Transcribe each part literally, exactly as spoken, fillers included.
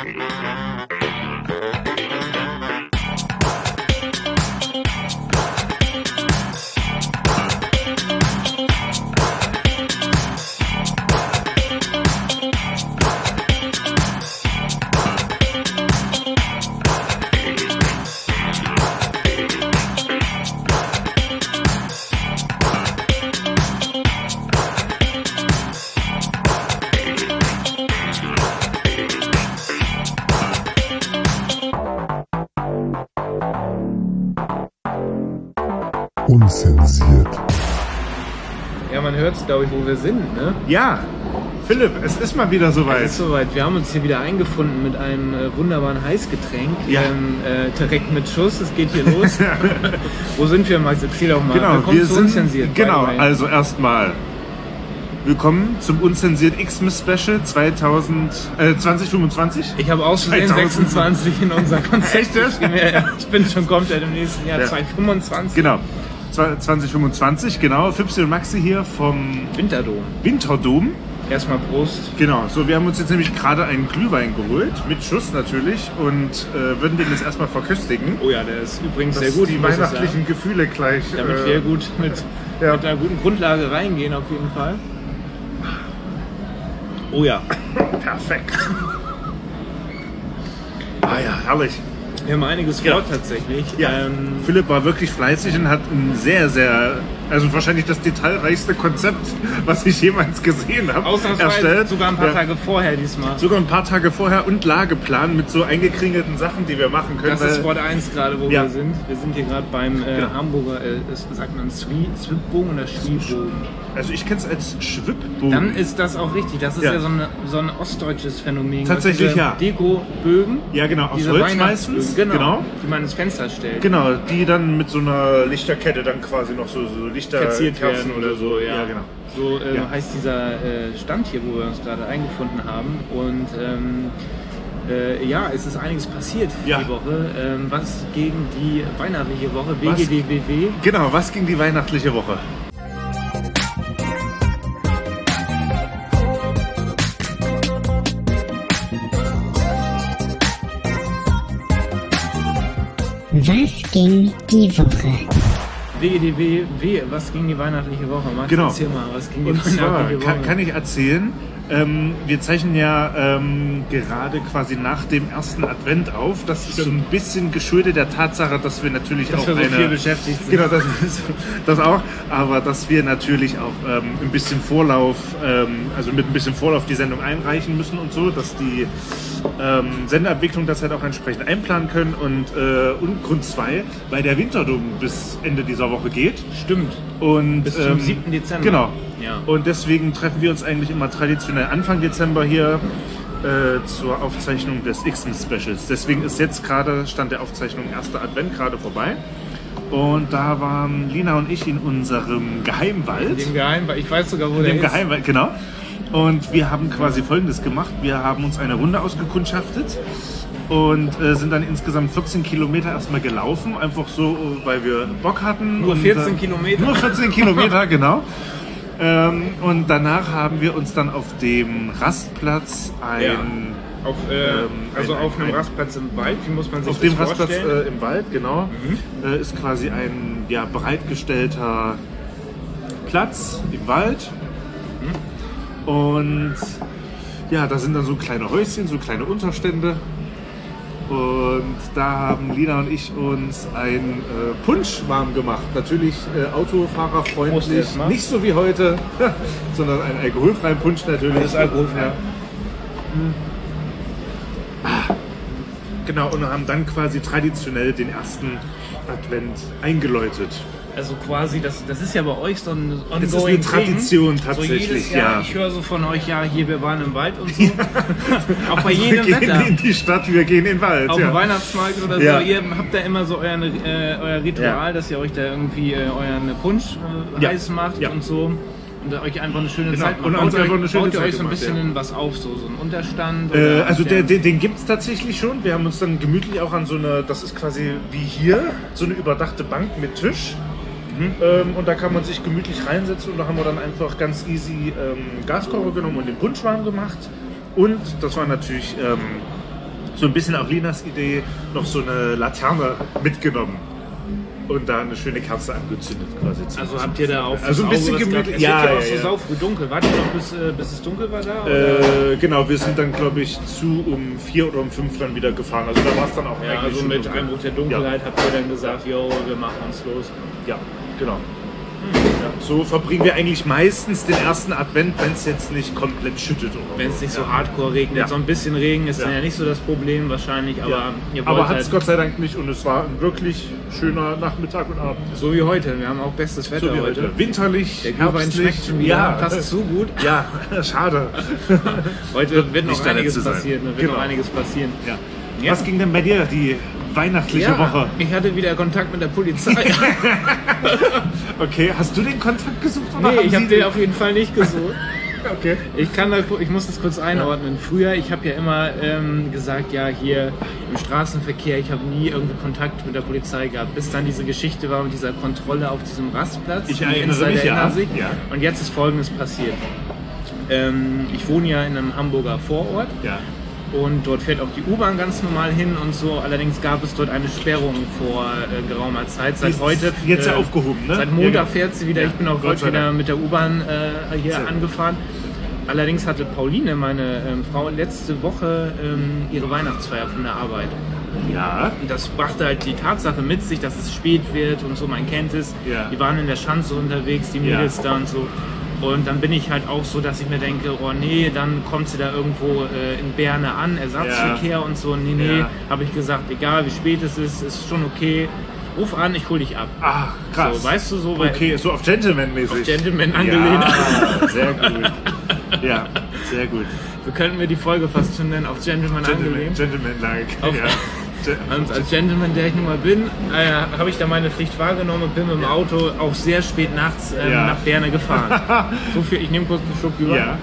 Unzensiert. Ja, man hört es, glaube ich, wo wir sind, ne? Ja, Philipp, es ist mal wieder soweit. Es ist soweit. Wir haben uns hier wieder eingefunden mit einem äh, wunderbaren Heißgetränk. Ja. Ähm, äh, direkt mit Schuss, es geht hier los. Wo sind wir, Max? Erzähl doch mal. Genau, Willkommen wir zu sind, Unzensiert. genau, by the way. also erstmal willkommen zum Unzensiert Xmas Special zweitausend, äh, zwanzig fünfundzwanzig. Ich habe aus Versehen zweitausend. sechsundzwanzig in unser Konzept. Echt jetzt? geschrieben. Ja, ja. Ich bin schon komplett im nächsten Jahr, Ja. zweitausendfünfundzwanzig. Genau, zwanzig fünfundzwanzig, genau. Fipsi und Maxi hier vom Winterdom. Winterdom. Erstmal Prost. Genau, so wir haben uns jetzt nämlich gerade einen Glühwein geholt, mit Schuss natürlich, und äh, würden den jetzt erstmal verköstigen. Oh ja, der ist übrigens Dass sehr gut. die muss ich weihnachtlichen sagen. Gefühle gleich. Damit äh, wir gut mit, ja. mit einer guten Grundlage reingehen, auf jeden Fall. Oh ja. Perfekt. Ah ja, herrlich. Wir haben einiges Ja. vor tatsächlich. Ja, Ähm, Philipp war wirklich fleißig und hat ein sehr, sehr, also wahrscheinlich das detailreichste Konzept, was ich jemals gesehen habe, ausnahmsweise erstellt. sogar ein paar Ja. Tage vorher diesmal. Sogar ein paar Tage vorher und Lageplan mit so eingekringelten Sachen, die wir machen können. Das ist weil- Sport eins gerade, wo Ja. wir sind. Wir sind hier gerade beim äh, Genau. Hamburger, äh, das sagt man Swi- Swipbogen oder Schwiebogen. Also ich kenne es als Schwibbogen. Dann ist das auch richtig. Das ist ja, Ja. so, eine, so ein ostdeutsches Phänomen. Tatsächlich, Diese ja. Dekobögen. Ja, genau, aus diese Holz Weihnachtsbögen, meistens. Genau, Genau. die man ins Fenster stellt. Genau, die dann mit so einer Lichterkette dann quasi noch so, so Verziert Lichterkerzen werden oder so, ja. Ja, genau. So äh, Ja. heißt dieser äh, Stand hier, wo wir uns gerade eingefunden haben. Und ähm, äh, ja, es ist einiges passiert Ja. die Woche. Ähm, was gegen die weihnachtliche Woche, W Was? G D W W. Genau, was ging die weihnachtliche Woche? Was ging die Woche? W G D W W, was ging die weihnachtliche Woche? Max, Genau. erzähl mal, was ging die Und zwar weihnachtliche Woche? kann, kann ich erzählen, ähm, wir zeichnen ja ähm, gerade quasi nach dem ersten Advent auf. Das ist so ein bisschen geschuldet der Tatsache, dass wir natürlich Dass auch wir so eine, viel beschäftigt sind. Genau, das, das auch. Aber dass wir natürlich auch ähm, ein bisschen Vorlauf, ähm, also mit ein bisschen Vorlauf die Sendung einreichen müssen und so, dass die ähm, Sendeabwicklung das halt auch entsprechend einplanen können. Und, äh, und Grund zwei, weil der Winterdom bis Ende dieser Woche geht. Stimmt. Und, Bis zum siebten Dezember. Genau. Ja. Und deswegen treffen wir uns eigentlich immer traditionell Anfang Dezember hier äh, zur Aufzeichnung des Xmas Specials. Deswegen ist jetzt gerade, Stand der Aufzeichnung, erster Advent gerade vorbei. Und da waren Lina und ich in unserem Geheimwald. Dem Geheim, ich weiß sogar, wo In der dem ist. Geheimwald, genau. Und wir haben quasi Folgendes gemacht. Wir haben uns eine Runde ausgekundschaftet und äh, sind dann insgesamt vierzehn Kilometer erstmal gelaufen. Einfach so, weil wir Bock hatten. Nur und, vierzehn äh, Kilometer? Nur vierzehn Kilometer, genau. Ähm, und danach haben wir uns dann auf dem Rastplatz ein... Ja. Auf, äh, Ähm, also ein- auf einem ein- Rastplatz im Wald, wie muss man sich Auf das dem Rastplatz vorstellen? äh, im Wald, genau, äh, ist quasi ein ja, bereitgestellter Platz im Wald. Und ja, da sind dann so kleine Häuschen, so kleine Unterstände. Und da haben Lina und ich uns ein äh, Punsch warm gemacht. Natürlich äh, Prost autofahrerfreundlich, erstmal. nicht so wie heute, sondern einen alkoholfreien Punsch natürlich. Das ist alkoholfrei. Ja. Ah. Genau, und haben dann quasi traditionell den ersten Advent eingeläutet. Also quasi, das, das ist ja bei euch so ein ongoing Das ist eine Tradition Ding. tatsächlich, so jedes Jahr, ja. Ich höre so von euch, ja, hier, wir waren im Wald und so. Auch bei jedem wir gehen Wetter. in die Stadt, wir gehen in den Wald. Auf ja. dem Weihnachtsmarkt oder Ja. so. Ihr habt da immer so euer, äh, euer Ritual, Ja. dass ihr euch da irgendwie äh, euren Punsch äh, Ja. heiß macht Ja. und so. Und euch einfach eine schöne Genau. Zeit macht. Und uns Baut ihr einfach euch- eine schöne baut ihr Zeit euch so ein gemacht, bisschen ja. in was auf, so, so ein Unterstand? Äh, oder also habt der, ihr- den, den gibt es tatsächlich schon. Wir haben uns dann gemütlich auch an so eine, das ist quasi wie hier, so eine überdachte Bank mit Tisch. Ähm, und da kann man sich gemütlich reinsetzen und da haben wir dann einfach ganz easy ähm, Gaskocher genommen und den Punsch warm gemacht. Und das war natürlich ähm, so ein bisschen auch Linas Idee, noch so eine Laterne mitgenommen. Und da eine schöne Kerze angezündet quasi. Also habt ihr da auf also ein bisschen gemütlich. Es Ja, wird ja ja, auch so ja. saufrüh dunkel. Wart ihr noch bis, äh, bis es dunkel war da? Oder? Äh, genau, wir sind dann glaube ich zu um vier oder um fünf dann wieder gefahren. Also da war es dann auch Ja, eigentlich also schon mit dunkel. Einbruch der Dunkelheit habt ihr dann gesagt, yo, wir machen uns los. Ja, genau. Ja, so verbringen wir eigentlich meistens den ersten Advent, wenn es jetzt nicht komplett schüttet. Oder Wenn es nicht so ja. hardcore regnet. Ja. So ein bisschen Regen ist Ja. dann ja nicht so das Problem wahrscheinlich, aber Ja. ihr wollt Aber hat halt, es Gott sei Dank nicht und es war ein wirklich schöner Nachmittag und Abend. so wie heute. Wir haben auch bestes Wetter So wie heute. heute. Winterlich, Der Glühwein schmeckt schon wieder. Ja, Passt zu gut. ja, schade. Heute wird noch nicht der einiges Letzte sein. passieren. Wird Genau. noch einiges passieren. Ja. Ja. Was ging denn bei dir die weihnachtliche Ja, Woche? ich hatte wieder Kontakt mit der Polizei. Okay, hast du den Kontakt gesucht? Oder Nee, haben ich habe sie den auf jeden Fall nicht gesucht. Okay. Ich kann da, ich muss das kurz einordnen. Früher, ich habe ja immer ähm, gesagt, ja hier im Straßenverkehr, ich habe nie irgendwie Kontakt mit der Polizei gehabt, bis dann diese Geschichte war mit dieser Kontrolle auf diesem Rastplatz. Ich Die erinnere Insider mich, ja. erinnern sich. Ja. Und jetzt ist Folgendes passiert. Ähm, ich wohne ja in einem Hamburger Vorort. Ja. Und dort fährt auch die U-Bahn ganz normal hin und so. Allerdings gab es dort eine Sperrung vor äh, geraumer Zeit. Seit Die ist heute. jetzt ja äh, aufgehoben, ne? Seit Ja, Montag genau. fährt sie wieder. Ja, Ich bin auch Gott heute sei wieder Dank. mit der U-Bahn äh, hier Sehr. angefahren. Allerdings hatte Pauline, meine ähm, Frau, letzte Woche ähm, ihre Weihnachtsfeier von der Arbeit. Ja. Und das brachte halt die Tatsache mit sich, dass es spät wird und so, man kennt es. Ja. Die waren in der Schanze unterwegs, die Ja. Mädels da und so. Und dann bin ich halt auch so, dass ich mir denke, oh nee, dann kommt sie da irgendwo äh, in Berne an, Ersatzverkehr und so. Nee, nee, Ja. habe ich gesagt, egal wie spät es ist, ist schon okay. Ruf an, ich hol dich ab. Ach, krass. So, weißt du, so bei Okay, so auf Gentleman-mäßig. Auf Gentleman angelehnt. Ja, sehr gut. Ja, sehr gut. so könnten wir die Folge fast schon nennen, auf Gentleman, Gentleman, angelehnt. Gentleman-like. Auf- Ja. Gen- Und als Gentleman, der ich nun mal bin, äh, habe ich da meine Pflicht wahrgenommen und bin mit dem Auto auch sehr spät nachts ähm, Ja. nach Berne gefahren. So viel, ich nehme kurz einen Schluck über. Ja,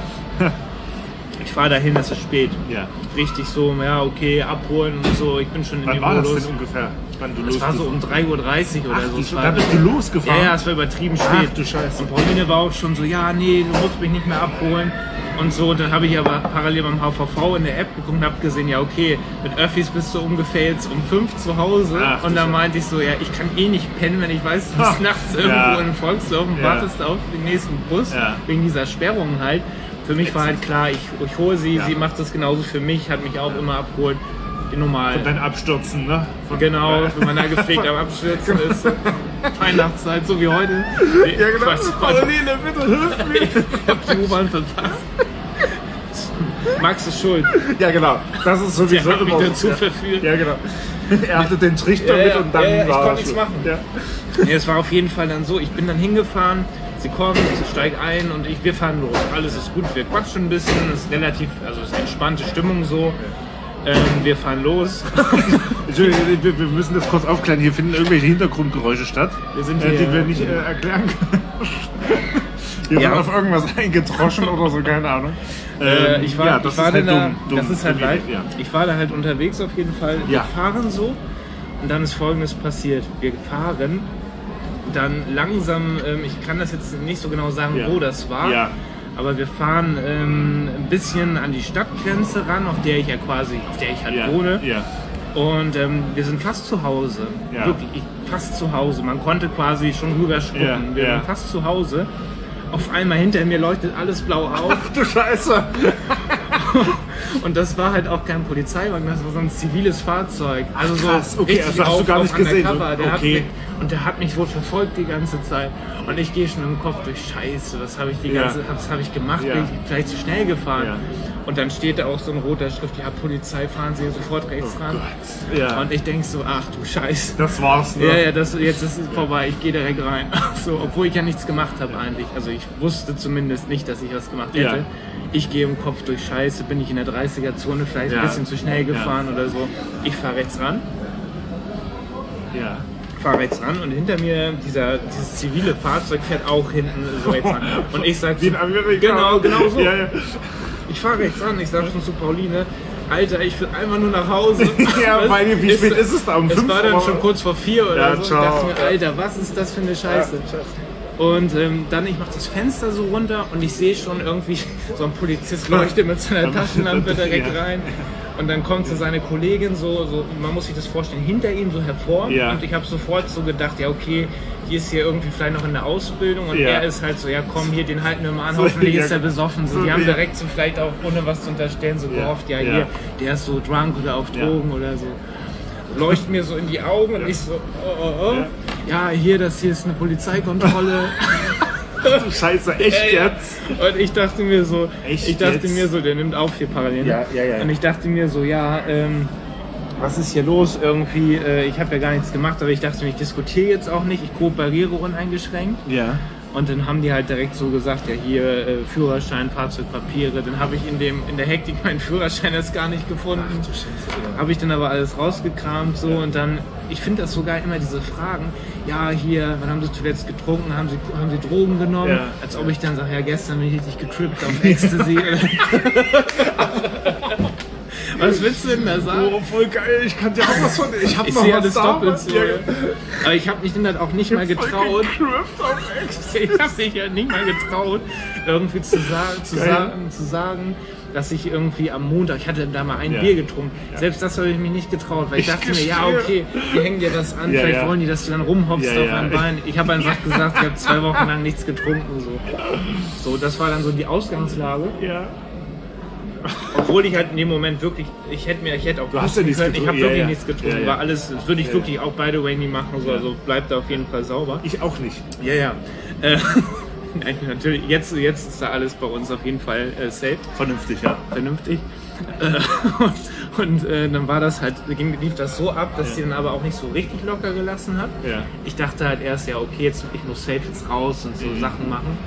Ich fahre dahin, es ist spät. ja. Richtig so, ja okay, abholen und so. Ich bin schon in Wann die war das Modus. denn ungefähr? Wann du Es war so um drei Uhr dreißig oder Ach, so. du, Es war- da bist du losgefahren? Ja, ja, es war übertrieben spät. Ach, du Scheiße. Und Pauline war auch schon so, ja, nee, du musst mich nicht mehr abholen. Und so, dann habe ich aber parallel beim H V V in der App geguckt und habe gesehen, ja okay, mit Öffis bist du ungefähr jetzt um fünf zu Hause. Ach, du und dann Scheiße. meinte ich so, ja, ich kann eh nicht pennen, wenn ich weiß, du bist Ha, nachts irgendwo ja. in Volksdorf und Ja. wartest auf den nächsten Bus, Ja. wegen dieser Sperrung halt. Für mich war halt klar, ich, ich hole sie, Ja. sie macht das genauso für mich, hat mich auch immer abgeholt. Die normal. Dein Abstürzen, ne? Von- Genau, wenn man da gepflegt am Abstürzen ist. Weihnachtszeit, so wie heute. Ja, genau. Quatsch, Pauline, bitte hilf mir. ich hab die U-Bahn verpasst. Max ist schuld. Ja, genau. Das ist Der sowieso hat mich immer so. dazu verführt. Ja, genau. Er hatte den Trichter Ja, mit ja, und dann ja, ja, ich war konnte er nichts schon. machen. Ja. Nee, es war auf jeden Fall dann so, ich bin dann hingefahren, sie kommt, sie steigt ein und ich, wir fahren los. Alles ist gut, wir quatschen ein bisschen, es ist relativ, also es ist entspannte Stimmung so. Ähm, wir fahren los. Entschuldigung, wir, wir müssen das kurz aufklären. Hier finden irgendwelche Hintergrundgeräusche statt, Wir sind äh, hier- die wir nicht äh, erklären können. Hier Ja. wird auf irgendwas eingedroschen oder so, keine Ahnung. Äh, Ähm, ich war, ja, das ich war ist halt dann da, dumm, dumm, das ist halt dumm, live. ja. Ich war da halt unterwegs auf jeden Fall. Wir Ja. fahren so und dann ist Folgendes passiert. Wir fahren dann langsam, ähm, ich kann das jetzt nicht so genau sagen, Ja. wo das war, Ja. aber wir fahren ähm, ein bisschen an die Stadtgrenze ran, auf der ich ja quasi, auf der ich halt Ja, wohne. ja. Und ähm, wir sind fast zu Hause. Ja. Wirklich, ich, fast zu Hause. Man konnte quasi schon rüber gucken. Ja, wir ja. sind fast zu Hause. Auf einmal hinter mir leuchtet alles blau auf. Ach du Scheiße! Und das war halt auch kein Polizeiwagen, das war so ein ziviles Fahrzeug. Also so krass, okay, richtig also hast du auf, gar auf nicht gesehen, undercover. so, Der hat okay. mich, und der hat mich wohl verfolgt die ganze Zeit. Und ich gehe schon im Kopf durch Scheiße, was habe ich die Ja. ganze, was habe ich gemacht? Ja. Bin ich vielleicht zu schnell gefahren? Ja. Und dann steht da auch so ein roter Schrift, ja Polizei, fahren Sie sofort rechts Oh ran. Gott. Ja. Und ich denk so, ach du Scheiße. Das war's, ne? Ja, ja, das, jetzt ist es vorbei, ich gehe direkt rein. So, obwohl ich ja nichts gemacht habe eigentlich. Also ich wusste zumindest nicht, dass ich was gemacht hätte. Ja. Ich gehe im Kopf durch Scheiße, bin ich in der dreißiger-Zone vielleicht Ja. ein bisschen zu schnell gefahren oder so. Ich fahre rechts ran, Ja. fahre rechts ran und hinter mir dieser, dieses zivile Fahrzeug fährt auch hinten so rechts ran. Und ich sag Wie in so, Amerika. genau, genau so. Ja, ja. Ich fahre rechts ran, ich sag schon zu Pauline, Alter, ich will einfach nur nach Hause. Ja, Was? weil wie spät ist es da? Um Es fünf war dann Uhr? schon kurz vor vier oder Ja, so. ciao. Ich dachte mir, Alter, was ist das für eine Scheiße? Und ähm, dann, ich mach das Fenster so runter und ich sehe schon irgendwie, so ein Polizist leuchtet mit seiner Taschenlampe direkt Ja. rein. Und dann kommt so seine Kollegin so, so, man muss sich das vorstellen, hinter ihm so hervor. Ja. Und ich habe sofort so gedacht, ja okay, die ist hier irgendwie vielleicht noch in der Ausbildung. Und Ja. er ist halt so, ja komm, hier, den halten wir mal an, hoffentlich Ja. ist er besoffen. So, die Ja. haben direkt so vielleicht auch, ohne was zu unterstellen, so Ja. gehofft, ja, Ja. hier, der ist so drunk oder auf Ja. Drogen oder so. Leuchten mir so in die Augen und ich so, oh, oh, oh. Ja, hier, das hier ist eine Polizeikontrolle. Du Scheiße, echt Ja, ja. jetzt? Und ich dachte mir so, Echt ich dachte jetzt? mir so, der nimmt auch vier Parallelen. Ja, ja, ja. Und ich dachte mir so, ja, ähm, was ist hier los irgendwie? Äh, ich habe ja gar nichts gemacht, aber ich dachte mir, ich diskutiere jetzt auch nicht, ich kooperiere uneingeschränkt. Ja. Und dann haben die halt direkt so gesagt, ja hier äh, Führerschein, Fahrzeugpapiere. Dann habe ich in dem in der Hektik meinen Führerschein erst gar nicht gefunden. Habe ich dann aber alles rausgekramt so und dann, ich finde das sogar immer diese Fragen, ja hier, wann haben Sie zuletzt getrunken, haben Sie, haben Sie Drogen genommen? Ja. Als ob ich dann sage, ja gestern bin ich richtig getrippt auf Ecstasy. Was willst du denn da sagen? Oh, voll geil, ich kann dir auch was von. Ich hab Ich noch sehe was alles da. doppelt so. Ja, Aber ich habe mich dann halt auch nicht mal getraut. getrippt auf Ecstasy. Ich habe mich halt nicht mal getraut, irgendwie zu sagen, zu Geil. sagen, zu sagen, dass ich irgendwie am Montag, ich hatte da mal ein Ja. Bier getrunken. Selbst das habe ich mich nicht getraut, weil ich, Ich dachte mir, ja gestehe. okay, die hängen dir das an, Ja, vielleicht ja. wollen die, dass du dann rumhoppst Ja, auf ja. ein Bein. Ich habe einfach gesagt, ich habe zwei Wochen lang nichts getrunken. So. so, das war dann so die Ausgangslage. Ja. Obwohl ich halt in dem Moment wirklich, ich hätte mir, ich hätte auch Du hast ja pusten nichts können, ich habe getrunken. wirklich Ja, ja. nichts getrunken, Ja, ja. war alles, das würde ich Ja, wirklich auch by the way nie machen, so, Ja. also bleibt da auf jeden Fall sauber. Ich auch nicht. Ja, ja. Äh, nein, natürlich, jetzt, jetzt ist da alles bei uns auf jeden Fall äh, safe, Vernünftig, ja. vernünftig. Äh, und und äh, dann war das halt, ging, lief das so ab, dass Ja. sie dann aber auch nicht so richtig locker gelassen hat. Ja. Ich dachte halt erst, ja okay, jetzt ich muss safe jetzt raus und so Mhm. Sachen machen.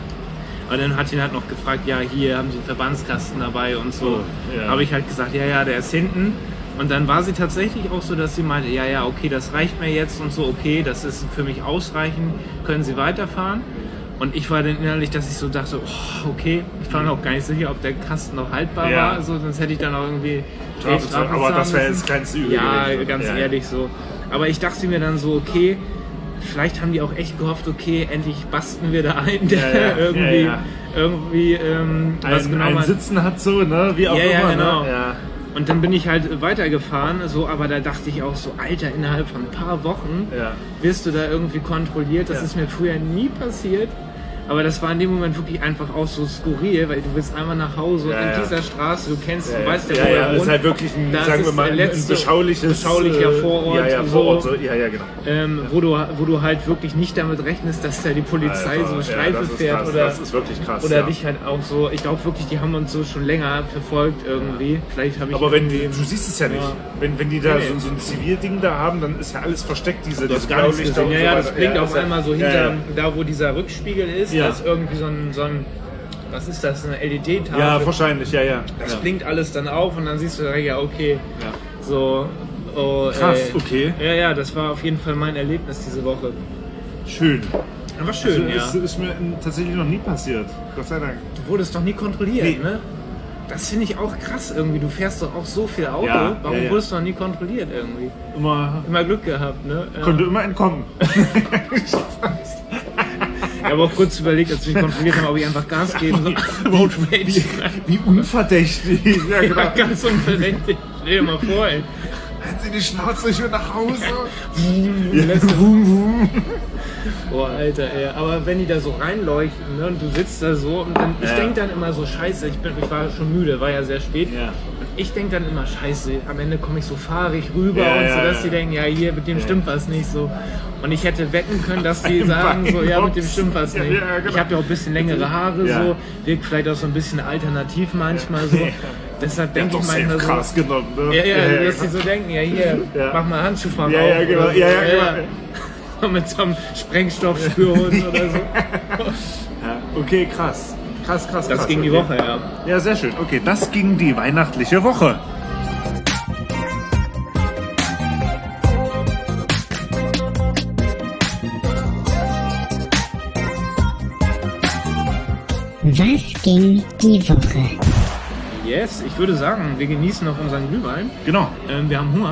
Und dann hat ihn halt noch gefragt, ja hier haben sie einen Verbandskasten dabei und so. Oh, ja. Habe ich halt gesagt, ja, ja, der ist hinten. Und dann war sie tatsächlich auch so, dass sie meinte, ja, ja, okay, das reicht mir jetzt und so, okay, das ist für mich ausreichend, können Sie weiterfahren? Und ich war dann innerlich, dass ich so dachte, oh, okay, ich war mir auch gar nicht sicher, ob der Kasten noch haltbar Ja. war, so, sonst hätte ich dann auch irgendwie Strafe Strafe zahlen, aber zahlen das wäre müssen. jetzt kleinste Übel Ja, gewesen. ganz Ja. ehrlich so. Aber ich dachte mir dann so, okay, vielleicht haben die auch echt gehofft, okay, endlich basten wir da einen, der Ja, ja, irgendwie, ja, ja. irgendwie ähm, was Ein, genau ein man- Sitzen hat so, ne? Wie auch Ja, ja, immer. genau. Ne? Ja. Und dann bin ich halt weitergefahren, so, aber da dachte ich auch so, Alter, innerhalb von ein paar Wochen Ja. wirst du da irgendwie kontrolliert. Das Ja. ist mir früher nie passiert. Aber das war in dem Moment wirklich einfach auch so skurril, weil du willst einmal nach Hause Ja, in ja. dieser Straße, du kennst, du Ja, weißt ja, ja, wo ja, er das wohnt. ist halt wirklich ein, Das sagen ist wir mal, der ein letzte beschauliches, beschaulicher äh, Vorort, Ja, ja, so. Vorort, so. Ja, ja, genau. Ähm, wo, du, wo du halt wirklich nicht damit rechnest, dass da die Polizei Alter, so ja, Streife das ist fährt krass, oder, das ist wirklich krass. oder ja. dich halt auch so, ich glaube wirklich, die haben uns so schon länger verfolgt irgendwie. Vielleicht habe ich Aber wenn die, irgendwie- du siehst es ja nicht. Ja. Wenn, wenn die da Nee, so, nee. so ein Zivilding da haben, dann ist ja alles versteckt, diese, Du hast diese gar nichts Blaulichter gesehen. und Ja, so ja, weiter. das blinkt Ja, auf ist ja- einmal so ja, hinter, ja. da wo dieser Rückspiegel ist, Ja. da ist irgendwie so ein, so ein, was ist das, eine L E D-Tafel. Ja, wahrscheinlich, ja, ja. Das ja. blinkt alles dann auf und dann siehst du, ja, okay, Ja. so. Oh, Krass, ey. okay. Ja, ja, das war auf jeden Fall mein Erlebnis diese Woche. Schön. Das war schön, Also, ja. ist, ist mir tatsächlich noch nie passiert. Gott sei Dank. Du wurdest doch nie kontrolliert, Nee. ne? Das finde ich auch krass irgendwie. Du fährst doch auch so viel Auto. Ja, Warum ja, ja. wurdest du noch nie kontrolliert irgendwie? Immer, Immer Glück gehabt, ne? Ja. konnte immer entkommen. Ich habe auch kurz überlegt, als wir mich kontrolliert haben, ob ich einfach Gas geben soll. Road Rage. Wie, wie unverdächtig. Ja, genau. Ja, ganz unverdächtig. Stell dir mal vor, ey. Halten Sie die Schnauze, ich will nach Hause. Lässt- Wum, wum. Boah, Alter, ey. Aber wenn die da so reinleuchten, ne, und du sitzt da so, und dann, ich Ja. denk dann immer so, scheiße, ich, bin, ich war schon müde, war ja sehr spät. Ja. Und ich denk dann immer, scheiße, am Ende komme ich so fahrig rüber Ja, und so, ja, dass ja. die denken, ja, hier, mit dem Ja. stimmt was nicht so. Und ich hätte wetten können, dass die Ein sagen, so, ja, mit dem Beinbox. stimmt was Ja, nicht. ja, genau. Ich habe ja auch ein bisschen längere Haare, Ja. so, wirkt vielleicht auch so ein bisschen alternativ manchmal so. Ja. Deshalb Der hat denke doch ich manchmal safe so, Gras genommen, ne? ja, ja, ja, dass die genau. so denken, ja, hier, Ja. mach mal Handschuhfach Ja, auf. ja, genau. oder so. Ja, ja, genau. Mit so einem Sprengstoffspürhund oder so. Ja, okay, krass. Krass, krass, Das krass. ging die okay. Woche, ja. Ja, sehr schön. Okay, das ging die weihnachtliche Woche. Was ging die Woche? Yes, ich würde sagen, wir genießen noch unseren Glühwein. Genau. Ähm, wir haben Hunger.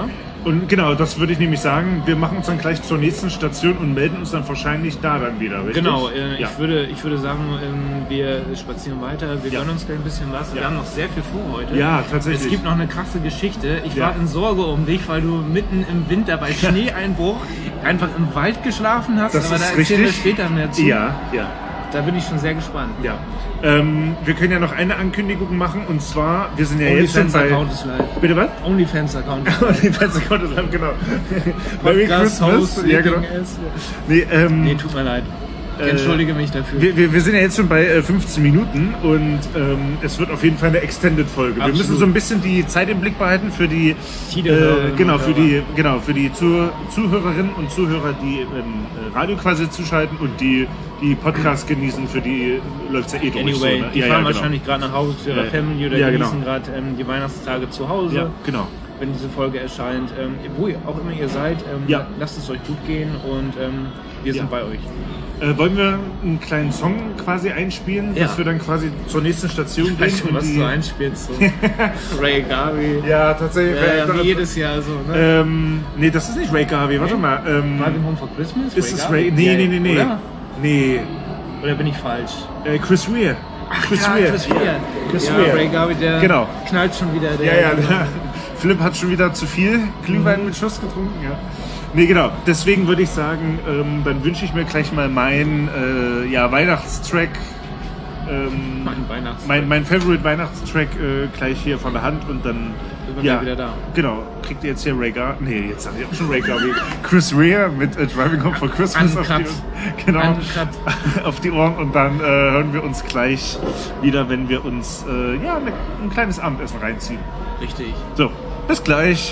Und genau, das würde ich nämlich sagen. Wir machen uns dann gleich zur nächsten Station und melden uns dann wahrscheinlich da dann wieder, richtig? Genau, äh, ja. ich, würde, ich würde sagen, ähm, wir spazieren weiter, wir Ja. gönnen uns gleich ein bisschen was. Wir Ja. haben noch sehr viel vor heute. Ja, tatsächlich. Es gibt noch eine krasse Geschichte. Ich Ja. war in Sorge um dich, weil du mitten im Winter bei Schneeeinbruch einfach im Wald geschlafen hast. Das aber ist da erzählen richtig. wir später mehr zu. Ja, ja. Da bin ich schon sehr gespannt. Ja. Ähm, wir können ja noch eine Ankündigung machen und zwar, wir sind ja jetzt schon bei... OnlyFans-Account ist live. Bitte was? OnlyFans-Account. OnlyFans-Account ist live, genau. Merry Podcast Christmas. Host Ja, genau. Leading S. Nee, ähm, Nee, tut mir leid. Ich Äh, entschuldige mich dafür. wir, wir, wir sind ja jetzt schon bei äh, fünfzehn Minuten und ähm, es wird auf jeden Fall eine Extended-Folge. Wir Absolut. müssen so ein bisschen die Zeit im Blick behalten für die, Die äh, Hörerinnen genau, und für Hörer. die, genau, für die Zuh Zuhörerinnen und Zuhörer, die im äh, Radio quasi zuschalten und die die Podcasts genießen, für die läuft es ja eh durch. Anyway, so, ne? die ja, fahren ja, genau. wahrscheinlich gerade nach Hause zu ihrer Ja, Family oder ja, genießen genau. gerade ähm, die Weihnachtstage zu Hause, Ja, genau. wenn diese Folge erscheint. Ähm, wo ihr auch immer ihr seid, ähm, Ja. lasst es euch gut gehen und ähm, wir sind Ja. bei euch. Äh, wollen wir einen kleinen Song quasi einspielen, Ja. dass wir dann quasi zur nächsten Station gehen? Weißt du, und was die- du einspielst? So. Ray Garvey. Ja, tatsächlich. Ja, ja, äh, wie jedes Jahr so, ne? ähm, nee, das ist nicht Ray Garvey, warte Nee? mal. Ähm, Driving Home for Christmas? ist es Garvey? Ray? Nee, Ja, nee, nee, nee. Oder? Nee, Oder bin ich falsch? äh, Chris Rea. Chris ja, Rea. Chris Rea. Chris ja, Rea. Ray Garvey, der Genau. knallt schon wieder. Der, Ja, ja, der Philipp hat schon wieder zu viel Glühwein mit Schuss getrunken, ja. Nee, genau. Deswegen würde ich sagen, ähm, dann wünsche ich mir gleich mal meinen äh, ja, Weihnachtstrack, ähm, Mein Weihnachtstrack. mein, mein Favorite Weihnachtstrack äh, gleich hier von der Hand und dann Sind wir wieder da. Genau, kriegt ihr jetzt hier Ray Garvey, nee, jetzt sag ich auch schon Ray Garvey, Chris Rea mit äh, Driving Home for Christmas auf Uncut. die, genau, Uncut. auf die Ohren und dann äh, hören wir uns gleich wieder, wenn wir uns äh, ja, ne, ein kleines Abendessen reinziehen. Richtig. So, bis gleich.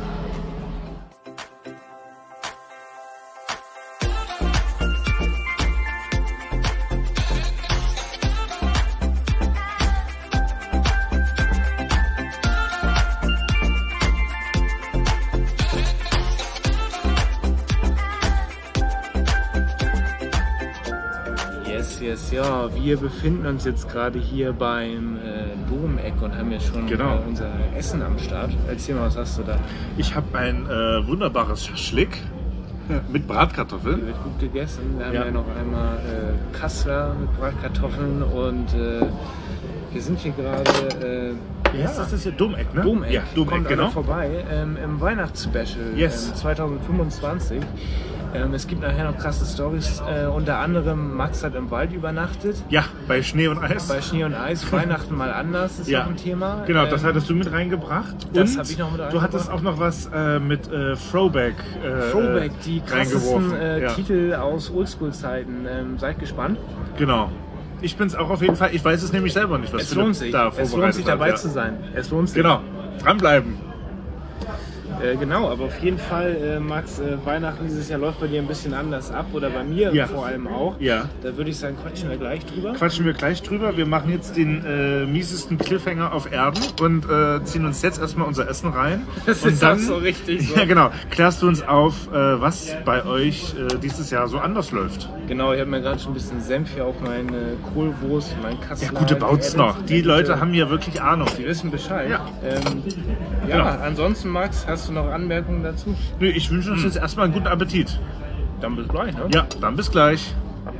Yes, yes, ja. Wir befinden uns jetzt gerade hier beim äh, Domeck und haben ja schon Genau. äh, unser Essen am Start. Erzähl mal, was hast du da? Ich habe ein äh, wunderbares Schaschlik mit Bratkartoffeln. Wird gut gegessen. Wir haben ja, Ja. noch einmal äh, Kassler mit Bratkartoffeln und äh, wir sind hier gerade äh, Ja, das ist ja Domeck, ne? Domeck. Ja, Domeck, Kommt genau. alle vorbei ähm, im Weihnachtsspecial Yes. ähm, zwanzig fünfundzwanzig. Ähm, es gibt nachher noch krasse Storys. Äh, unter anderem Max hat im Wald übernachtet. Ja, bei Schnee und Eis. Bei Schnee und Eis, Weihnachten mal anders ist Ja. noch ein Thema. Genau, das Ähm, hattest du mit reingebracht. das Und hab ich noch mit du reingebracht. hattest auch noch was äh, mit äh, Throwback. Äh, Throwback, die krassesten reingeworfen. äh, Ja. Titel aus Oldschool-Zeiten. Ähm, seid gespannt. Genau. Ich bin's auch auf jeden Fall. Ich weiß es nämlich selber nicht, was Es Philipp lohnt sich. da Es lohnt vorbereitet sich hat, dabei ja. zu sein. Es lohnt sich. Genau. Dranbleiben. Äh, genau, aber auf jeden Fall, äh, Max, äh, Weihnachten dieses Jahr läuft bei dir ein bisschen anders ab oder bei mir Ja. vor allem auch. Ja. Da würde ich sagen, quatschen wir gleich drüber. Quatschen wir gleich drüber. Wir machen jetzt den äh, miesesten Cliffhanger auf Erden und äh, ziehen uns jetzt erstmal unser Essen rein. Das und ist auch so richtig so. Ja, genau. Klärst du uns auf, äh, was bei euch äh, dieses Jahr so anders läuft? Genau, ich habe mir gerade schon ein bisschen Senf hier auf meine Kohlwurst, mein Kassler. Ja, gute Baut's geaddet. noch. Die Leute haben ja wirklich Ahnung. Die wissen Bescheid. Ja. Ähm, ja, Genau. ansonsten, Max, hast du noch Anmerkungen dazu? Nö, ich wünsche uns jetzt erstmal einen guten Appetit. Dann bis gleich, ne? Ja, dann bis gleich.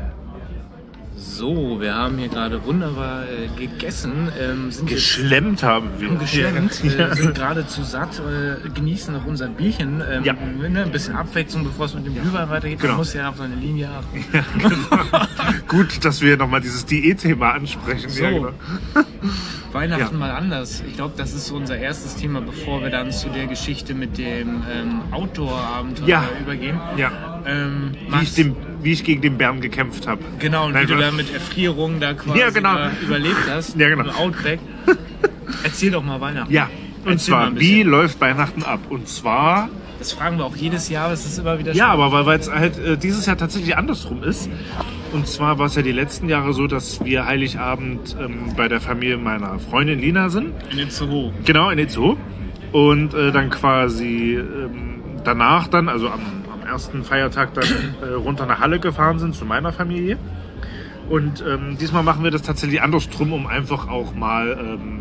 So, wir haben hier gerade wunderbar äh, gegessen. Ähm, sind jetzt Geschlemmt haben wir. geschlemmt, Ja. äh, sind geradezu satt, äh, genießen noch unser Bierchen. Ähm, Ja. ne, ein bisschen Abwechslung, bevor es mit dem Glühwein weitergeht. Genau. Man muss ja auf seine Linie achten. Gut, dass wir nochmal dieses Diät-Thema ansprechen. So. Ja, genau. Weihnachten Ja. mal anders. Ich glaube, das ist so unser erstes Thema, bevor wir dann zu der Geschichte mit dem ähm, Outdoor-Abenteuer Ja. übergehen. Ja. Ähm, Wie, Max, ich dem, wie ich gegen den Bären gekämpft habe. genau, und Nein, wie du was? da mit Erfrierung da quasi Ja, genau. über, überlebt hast. Ja, genau. Im Outback. Erzähl doch mal Weihnachten. Ja, und Erzähl mal zwar, ein wie bisschen. läuft Weihnachten ab? Und zwar, Das fragen wir auch jedes Jahr, aber es ist immer wieder ja, spannend. aber weil es halt äh, dieses Jahr tatsächlich andersrum ist. Und zwar war es ja die letzten Jahre so, dass wir Heiligabend ähm, bei der Familie meiner Freundin Lina sind. In den Zoo. Genau, in den Zoo. Und äh, dann quasi ähm, danach dann, also am, am ersten Feiertag dann äh, runter nach Halle gefahren sind zu meiner Familie. Und ähm, diesmal machen wir das tatsächlich andersrum, um einfach auch mal ähm,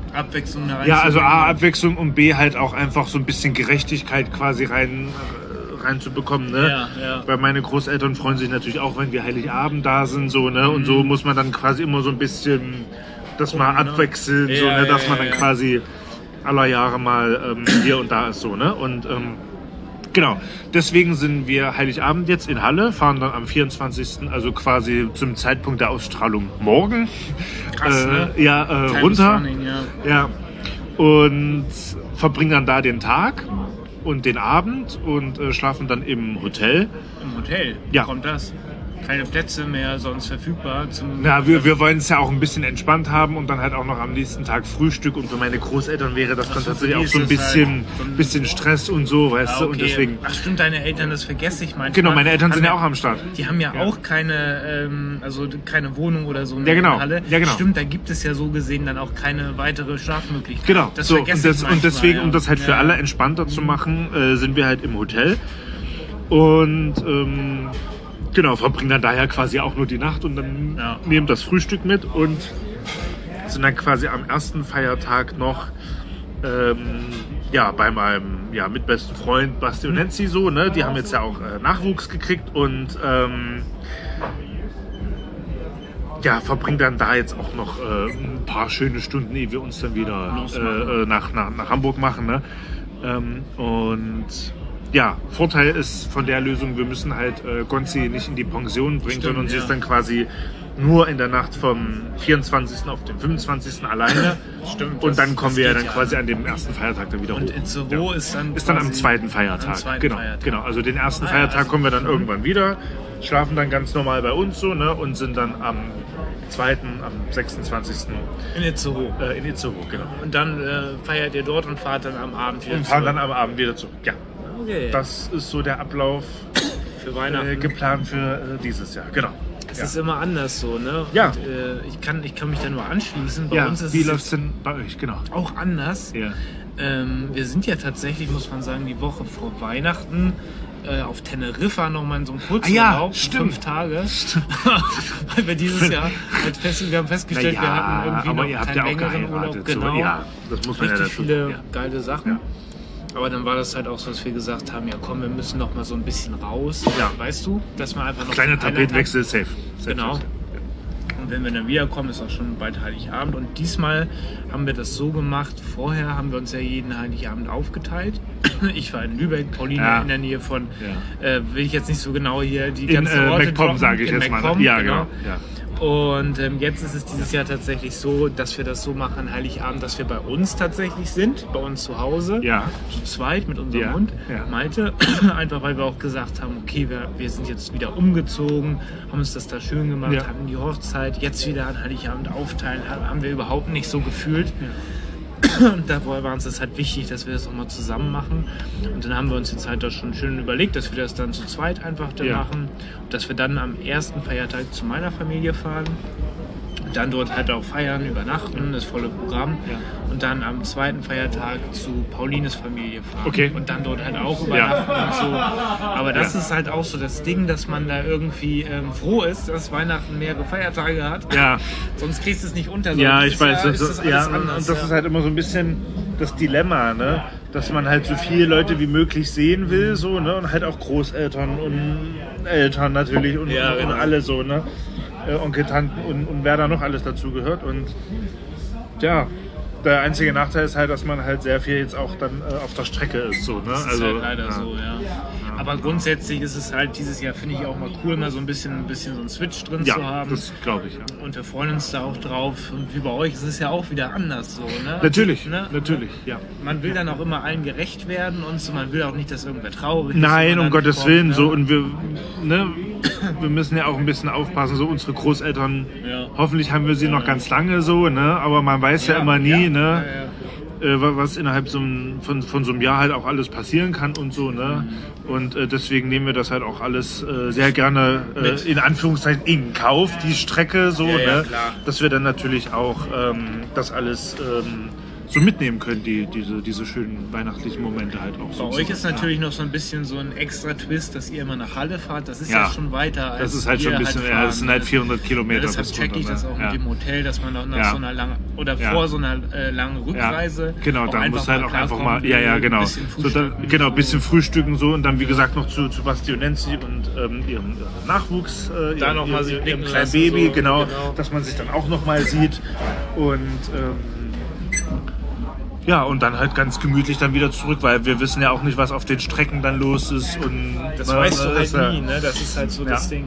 Abwechslung da rein. Ja, also A, Abwechslung und B, halt auch einfach so ein bisschen Gerechtigkeit quasi rein, äh, reinzubekommen, ne? Ja, ja. Weil meine Großeltern freuen sich natürlich auch, wenn wir Heiligabend da sind, so, ne? Und so muss man dann quasi immer so ein bisschen das mal abwechseln, so, Ja, ne? Dass ja, man dann ja. quasi aller Jahre mal ähm, hier und da ist, so, ne? Und ähm, genau, deswegen sind wir Heiligabend jetzt in Halle, fahren dann am vierundzwanzigsten, also quasi zum Zeitpunkt der Ausstrahlung morgen, Krass, äh, ne? ja, äh, Time is runter. running, ja. Ja, und verbringen dann da den Tag und den Abend und äh, schlafen dann im Hotel. Im Hotel? Ja. Kommt das? Keine Plätze mehr sonst verfügbar zum. Ja, wir, wir wollen es ja auch ein bisschen entspannt haben und dann halt auch noch am nächsten Tag Frühstück. Und für meine Großeltern wäre das dann so, tatsächlich für auch die so ein ist es bisschen, halt so ein- bisschen Stress und so, weißt Ah, du? okay. Und deswegen. Ach stimmt, deine Eltern, das vergesse ich manchmal. Genau, meine Eltern Haben sind ja auch am Start. Die haben ja, Ja. auch keine, ähm, also keine Wohnung oder so in Ja, genau. der Halle. Ja, genau. Stimmt, da gibt es ja so gesehen dann auch keine weitere Schlafmöglichkeit. Genau, das so, vergesse und, das, ich und manchmal, deswegen, ja. um das halt für Ja. alle entspannter zu machen, äh, sind wir halt im Hotel und ähm, genau, verbringen dann daher quasi auch nur die Nacht und dann Ja. nehmen das Frühstück mit und sind dann quasi am ersten Feiertag noch ähm, ja, bei meinem ja, mitbesten Freund Basti und Nancy so, ne? Die haben jetzt ja auch äh, Nachwuchs gekriegt und ähm, ja, verbringen dann da jetzt auch noch äh, ein paar schöne Stunden, ehe wir uns dann wieder äh, äh, nach, nach, nach Hamburg machen. Ne? Ähm, und ja, Vorteil ist von der Lösung, wir müssen halt äh, Gonzi nicht in die Pension bringen, Stimmt, sondern sie ja. ist dann quasi nur in der Nacht vom vierundzwanzigsten auf den fünfundzwanzigsten alleine. Stimmt, Und das- dann kommen das wir ja geht dann ja. quasi an dem ersten Feiertag dann wieder Und hoch. Itzehoe ist dann Ist dann am quasi zweiten Feiertag. am zweiten genau, Feiertag. genau. Also den ersten Ah ja, Feiertag also- kommen wir dann irgendwann wieder, schlafen dann ganz normal bei uns so, ne, und sind dann am zweiten, am sechsundzwanzigsten in Itzehoe. Äh, in Itzehoe, genau. Und dann äh, feiert ihr dort und fahrt dann am Abend wieder Und fahren zurück. dann am Abend wieder zurück. Ja, Okay. das ist so der Ablauf für Weihnachten. äh, geplant für äh, dieses Jahr. Genau. Es Ja. ist immer anders so, ne? Ja. Und, äh, ich, kann, ich kann mich da nur anschließen. Bei Ja, uns ist wie es läuft es denn bei euch? Genau. auch anders. Ja. Ähm, wir sind ja tatsächlich, muss man sagen, die Woche vor Weihnachten äh, auf Teneriffa nochmal in so einem Kurzurlaub. Ah ja, für stimmt. Fünf Tage. Weil wir dieses Jahr halt fest, wir haben festgestellt, Na wir ja, hatten irgendwie aber noch ihr habt keinen ja auch längeren Urlaub. geheiratet. Genau. So, ja, das muss man ja Richtig dazu viele sagen. Ja. geile Sachen. Ja. Aber dann war das halt auch so, dass wir gesagt haben, ja komm, wir müssen noch mal so ein bisschen raus. Ja. Weißt du, dass man einfach noch Kleiner einen Highlight Tapetenwechsel, safe. safe. Genau. safe. Und wenn wir dann wiederkommen, ist auch schon bald Heiligabend. Und diesmal haben wir das so gemacht. Vorher haben wir uns ja jeden Heiligabend aufgeteilt. Ich war in Lübeck, Pauline Ja. in der Nähe von, Ja. äh, will ich jetzt nicht so genau hier die In ganzen äh, Orte MacPom droppen. sage ich In jetzt mal. MacPom, Ne? Ja, genau. Ja. Und ähm, jetzt ist es dieses Jahr tatsächlich so, dass wir das so machen, Heiligabend, dass wir bei uns tatsächlich sind, bei uns zu Hause, Ja. zu zweit mit unserem Ja, Hund, ja. Malte, einfach weil wir auch gesagt haben, okay, wir, wir sind jetzt wieder umgezogen, haben uns das da schön gemacht, Ja. hatten die Hochzeit, jetzt wieder an Heiligabend aufteilen, haben wir überhaupt nicht so gefühlt. Und da war uns das halt wichtig, dass wir das auch mal zusammen machen. Und dann haben wir uns jetzt halt da schon schön überlegt, dass wir das dann zu zweit einfach dann Ja. machen. Und dass wir dann am ersten Feiertag zu meiner Familie fahren. Und dann dort halt auch feiern, übernachten, das volle Programm. Ja. Und dann am zweiten Feiertag zu Paulines Familie fahren. Okay. Und dann dort halt auch übernachten und so. Aber das Ja. ist halt auch so das Ding, dass man da irgendwie ähm, froh ist, dass Weihnachten mehrere Feiertage hat. Ja. Sonst kriegst du es nicht unter. Ja, Sonst ich weiß. ist Das, ist das, alles ja, und, anders, und das ja. ist halt immer so ein bisschen das Dilemma, ne? Dass man halt so viele Leute wie möglich sehen will, so, ne? Und halt auch Großeltern und Eltern natürlich und, Ja, und, genau. und alle so, ne? Äh, Onkel, Tanten und, und wer da noch alles dazu gehört. Und ja, der einzige Nachteil ist halt, dass man halt sehr viel jetzt auch dann äh, auf der Strecke ist, so, ne? Das ist Also halt leider ja. so, ja. Aber grundsätzlich ist es halt dieses Jahr, finde ich auch mal cool, mal so ein bisschen, ein bisschen so einen Switch drin zu Ja, haben. das glaube ich, ja. Und wir freuen uns da auch drauf. Und wie bei euch ist es ja auch wieder anders so, ne? Natürlich, Ne? natürlich, ja. Man will dann auch immer allen gerecht werden und so. Man will auch nicht, dass irgendwer traurig ist. Nein, wenn man um dann Gottes kommt, Willen, ne? so und wir, ne, wir müssen ja auch ein bisschen aufpassen, so unsere Großeltern, Ja. hoffentlich haben wir sie noch ganz lange so, ne, aber man weiß ja, Ja, immer nie, ja, ne, ja, ja. äh, wa- was innerhalb so einem, von, von so einem Jahr halt auch alles passieren kann und so, ne, und äh, deswegen nehmen wir das halt auch alles äh, sehr gerne äh, Mit. in Anführungszeichen in Kauf, die Strecke so, Ja, ja, ne, klar. dass wir dann natürlich auch ähm, das alles ähm, so mitnehmen können, die, diese, diese schönen weihnachtlichen Momente halt auch. Bei so euch ist natürlich ja. noch so ein bisschen so ein extra Twist, dass ihr immer nach Halle fahrt. Das ist Ja. ja, schon weiter als Das ist halt schon ein bisschen, halt ja, das sind halt vierhundert Ja, Kilometer. deshalb bis check ich runter, das ne? auch ja. mit dem Hotel, dass man auch nach Ja. so einer langen oder Ja. vor so einer äh, langen Rückreise. Ja, genau, auch dann einfach muss halt mal auch einfach klarkommen mal, ja, ja, will, genau. ein bisschen So, dann, frühstücken. genau, ein bisschen frühstücken so und dann, wie gesagt, noch zu, zu Bastionenzi und ähm, ihrem äh, Nachwuchs, äh, Da ihrem, noch mal sich ihrem, blicken ihrem kleinen lassen, Baby, so, genau, genau. dass man sich dann auch noch mal sieht und ähm, ja, und dann halt ganz gemütlich dann wieder zurück, weil wir wissen ja auch nicht, was auf den Strecken dann los ist. Und Das ne, weißt du ist halt ja- nie, ne? Das ist halt so Ja. das Ding.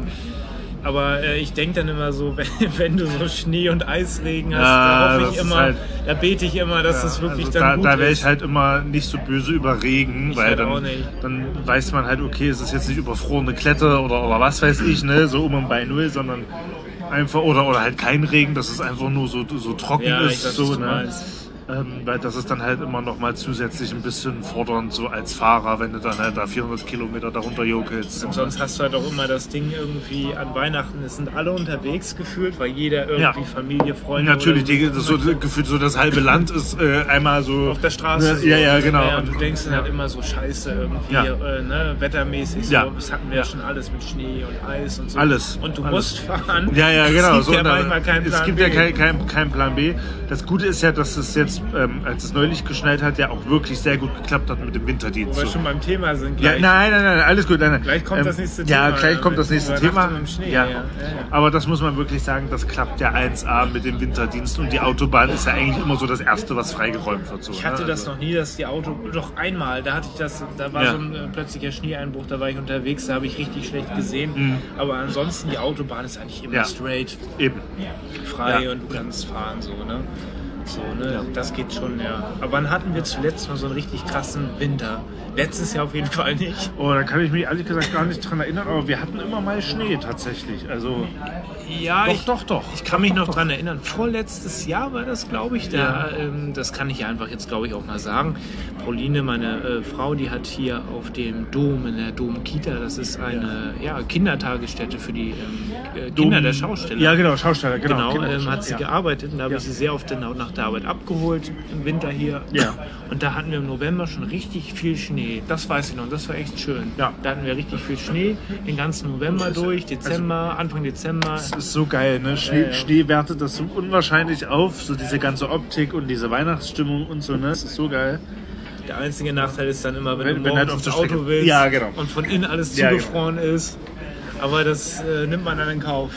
Aber äh, ich denke dann immer so, wenn, wenn du so Schnee- und Eisregen hast, Ja, da hoffe das ich ist immer, halt- da bete ich immer, dass Ja, es wirklich also dann da, gut da wäre ist. ich halt immer nicht so böse über Regen, Ich weil halt dann, auch nicht. dann weiß man halt, okay, es ist jetzt nicht überfrorene Klette oder, oder was weiß ich, ne, so um und bei Null, sondern einfach, oder, oder halt kein Regen, dass es einfach nur so, so trocken Ja, ich ist, weiß, so, was du ne. meinst. Ähm, weil das ist dann halt immer noch mal zusätzlich ein bisschen fordernd, so als Fahrer, wenn du dann halt da vierhundert Kilometer darunter jokelst. Und sonst hast du halt auch immer das Ding irgendwie an Weihnachten, es sind alle unterwegs gefühlt, weil jeder irgendwie Ja. Familie, Freunde Natürlich, oder die, das so, gefühlt so das halbe Land ist äh, einmal so... auf der Straße. Ne, ja, ja, genau. Ja, und du denkst dann halt immer so scheiße irgendwie, Ja. äh, ne, wettermäßig so, Ja. das hatten wir ja schon alles mit Schnee und Eis und so. Alles. Und du Alles. musst fahren. Ja, ja, genau. Es gibt So, ja und dann- manchmal keinen Plan es gibt B. ja keinen kein, kein Plan B. Das Gute ist ja, dass es jetzt, ähm, als es neulich geschneit hat, ja auch wirklich sehr gut geklappt hat mit dem Winterdienst. Wo wir So. schon beim Thema sind Ja, gleich. nein, nein, nein, alles gut. Nein, nein. Gleich kommt Ähm, das nächste Ja, Thema, gleich ja, kommt das mit nächste Übernachtung Thema. im Schnee, ja. ja, ja, ja. Aber das muss man wirklich sagen, das klappt ja eins A mit dem Winterdienst und die Autobahn ist ja eigentlich immer so das Erste, was freigeräumt wird. So, Ich hatte ne? das Also- noch nie, dass die Auto, doch einmal, da hatte ich das, da war Ja. so ein äh, plötzlicher Schneeeinbruch, da war ich unterwegs, da habe ich richtig schlecht gesehen. Mhm. Aber ansonsten, die Autobahn ist eigentlich immer Ja. straight, Eben. frei Ja. und du kannst fahren, so, ne? So, ne? Das geht schon, ja. Aber wann hatten wir zuletzt mal so einen richtig krassen Winter? Letztes Jahr auf jeden Fall nicht. Oh, da kann ich mich ehrlich gesagt gar nicht dran erinnern, aber wir hatten immer mal Schnee tatsächlich. Also, Ja, doch, ich, doch, doch. ich kann mich noch dran erinnern. Vorletztes Jahr war das, glaube ich. Da, Ja. ähm, das kann ich ja einfach jetzt, glaube ich, auch mal sagen. Pauline, meine äh, Frau, die hat hier auf dem Dom, in der Dom-Kita, das ist eine ja, Kindertagesstätte für die ähm, äh, Kinder der Schausteller. Ja, genau, Schausteller, genau. Genau, Kinder- ähm, hat sie ja. gearbeitet und da habe Ja. ich sie sehr oft dann auch nach der Arbeit abgeholt im Winter hier. Ja. Und da hatten wir im November schon richtig viel Schnee. Das weiß ich noch, das war echt schön. Ja. Da hatten wir richtig viel Schnee, den ganzen November durch, Dezember, Anfang Dezember. Das ist so geil, ne? Schnee, Ja, ja. Schnee wertet das so unwahrscheinlich auf, so diese ganze Optik und diese Weihnachtsstimmung und so, ne? Das ist so geil. Der einzige Nachteil ist dann immer, wenn, Wenn- du wenn morgens halt auf ins der Auto Strecke- willst Ja, genau. und von innen alles Ja, genau. zugefroren ist. Aber das äh, nimmt man dann in Kauf.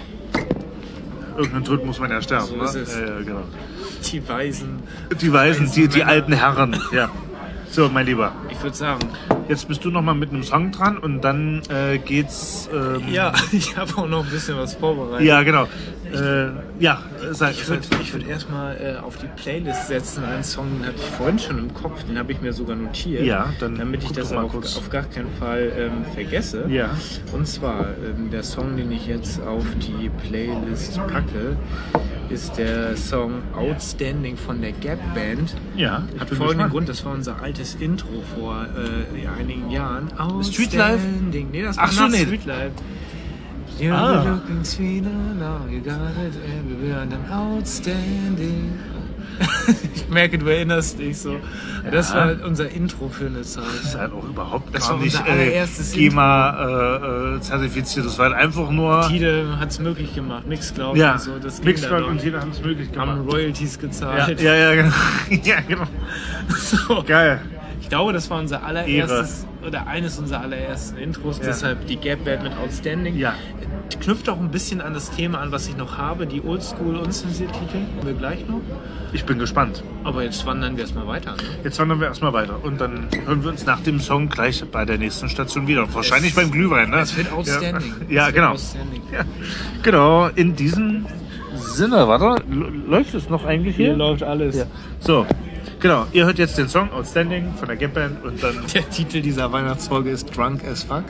Irgendeinen Tod muss man ja sterben, So ne? ist es. Ja, ja, genau. Die Weisen. Die Weisen, die, die Männer. alten Herren, ja. So, mein Lieber, Ich würde sagen, jetzt bist du noch mal mit einem Song dran und dann äh, geht's... Ähm, ja, ich habe auch noch ein bisschen was vorbereitet. Ja, genau. Äh, ja, sag, Ich würde ich würd erstmal äh, auf die Playlist setzen, einen Song, den hatte ich vorhin schon im Kopf, den habe ich mir sogar notiert, Ja, dann damit ich guck das doch mal auf, kurz. auf gar keinen Fall ähm, vergesse. Ja. Und zwar, ähm, der Song, den ich jetzt auf die Playlist packe, ist der Song Outstanding von der Gap Band. Ja, ich Hat bin folgenden gespannt. Grund, das war unser altes Intro vor äh, ja, einigen Jahren. Streetlife? Outstanding. Nee, das war Ach so, nach nee. Streetlife. You're Ah. looking sweeter now, you got it everywhere and I'm outstanding. Ich merke, du erinnerst dich so. Das war unser Intro für eine Zeit. Das ist halt auch überhaupt Das gar war nicht unser äh, allererstes GEMA äh, äh, zertifiziert. Das war halt einfach nur... Tide hat es möglich gemacht, Mixcloud Ja, und so. Das ging Mixcloud da und noch. jeder haben es möglich gemacht. Haben Royalties Ja, gezahlt. ja, ja, genau. Ja, genau. So. Geil. Ich glaube, das war unser allererstes oder eines unserer allerersten Intros, Ja. deshalb die Gap Band mit Outstanding. Ja. Knüpft auch ein bisschen an das Thema an, was ich noch habe, die Oldschool unzensiert Titel. Haben wir gleich noch. Ich bin gespannt. Aber jetzt wandern wir erstmal weiter. Ne? Jetzt wandern wir erstmal weiter und dann hören wir uns nach dem Song gleich bei der nächsten Station wieder. Wahrscheinlich Es- beim Glühwein, ne? Es wird outstanding. Ja, ja Es wird genau. Outstanding. Ja, genau, in diesem Sinne, warte, l- läuft es noch eigentlich hier? Hier läuft alles. Ja. So, genau, ihr hört jetzt den Song Outstanding von der Gap Band und dann Der Titel dieser Weihnachtsfolge ist Drunk as Fuck.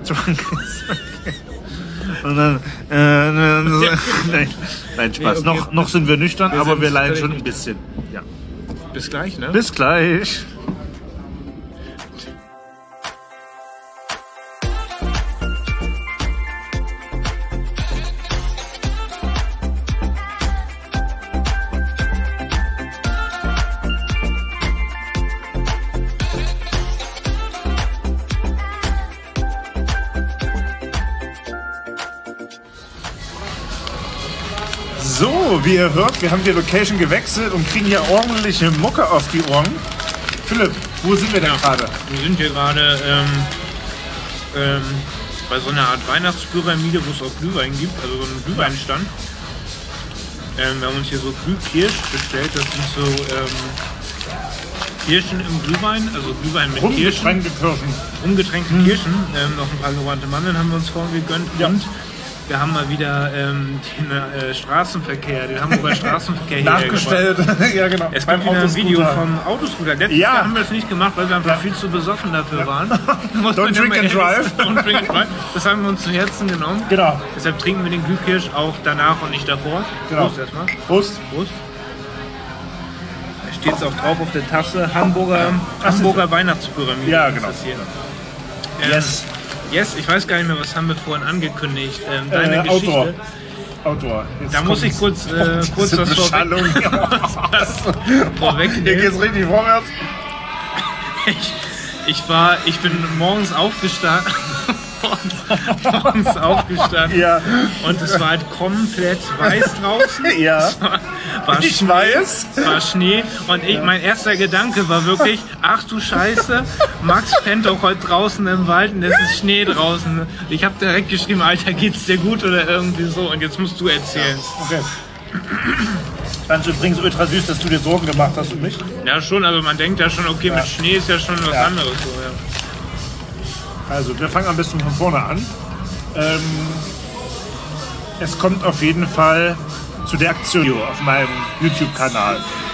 und dann äh, nein, nein, Spaß. Nee, okay. Noch, noch sind wir nüchtern, Wir aber sind wir leiden völlig schon ein nüchtern. bisschen. Ja. Bis gleich, ne? Bis gleich. So, wie ihr hört, wir haben die Location gewechselt und kriegen hier ordentliche Mucke auf die Ohren. Philipp, wo sind wir denn Ja. gerade? Wir sind hier gerade ähm, ähm, bei so einer Art Weihnachtspyramide, wo es auch Glühwein gibt, also so einen Glühweinstand. Ähm, wir haben uns hier so Glühkirsch bestellt, das sind so ähm, Kirschen im Glühwein, also Glühwein mit Kirschen, Rumgetränkte Kirschen. umgetränkte Kirschen, ähm, noch ein paar gebrannte Mandeln haben wir uns vorhin gegönnt Ja. und wir haben mal wieder ähm, den äh, Straßenverkehr, den Hamburger Straßenverkehr hier Nachgestellt. Ja, genau. Es Beim gibt wieder ein Video Autoscooter. vom Autoscooter. Letztes Ja. Jahr haben wir es nicht gemacht, weil wir einfach viel zu besoffen dafür waren. Muss Don't man drink immer and ehrlich drive. sagen. Don't drink and drive. Das haben wir uns zu Herzen genommen. Genau. Deshalb trinken wir den Glühkirsch auch danach und nicht davor. Genau. Prost erstmal. Prost. Prost. Da steht es auch drauf auf der Tasse. Hamburger, Hamburger Weihnachtspyramide. Ja, ist genau. das hier. Ähm, Yes. Yes, ich weiß gar nicht mehr, was haben wir vorhin angekündigt. Ähm, deine Äh, Geschichte. Outdoor. Outdoor. Jetzt Da muss ich kommt's. kurz, äh, kurz Diese was vorweg, Beschallung. was vorwegnehmen. Hier geht's richtig vorwärts. Ich, ich war, ich bin morgens aufgestanden, morgens, morgens aufgestanden Ja. und es war halt komplett weiß draußen. Ja. War Ich Schnee, weiß. war Schnee und ich, mein erster Gedanke war wirklich, ach du Scheiße, Max pennt doch heute draußen im Wald und es ist Schnee draußen. Ich habe direkt geschrieben, Alter, geht's dir gut oder irgendwie so und jetzt musst du erzählen. Okay. Fand ich übrigens ultra süß, dass du dir Sorgen gemacht hast um mich. Ja schon, also man denkt ja schon, okay, mit Schnee ist ja schon was Ja. anderes. So, ja. Also, wir fangen am besten von vorne an. Ähm, es kommt auf jeden Fall zu der Aktion auf meinem YouTube-Kanal.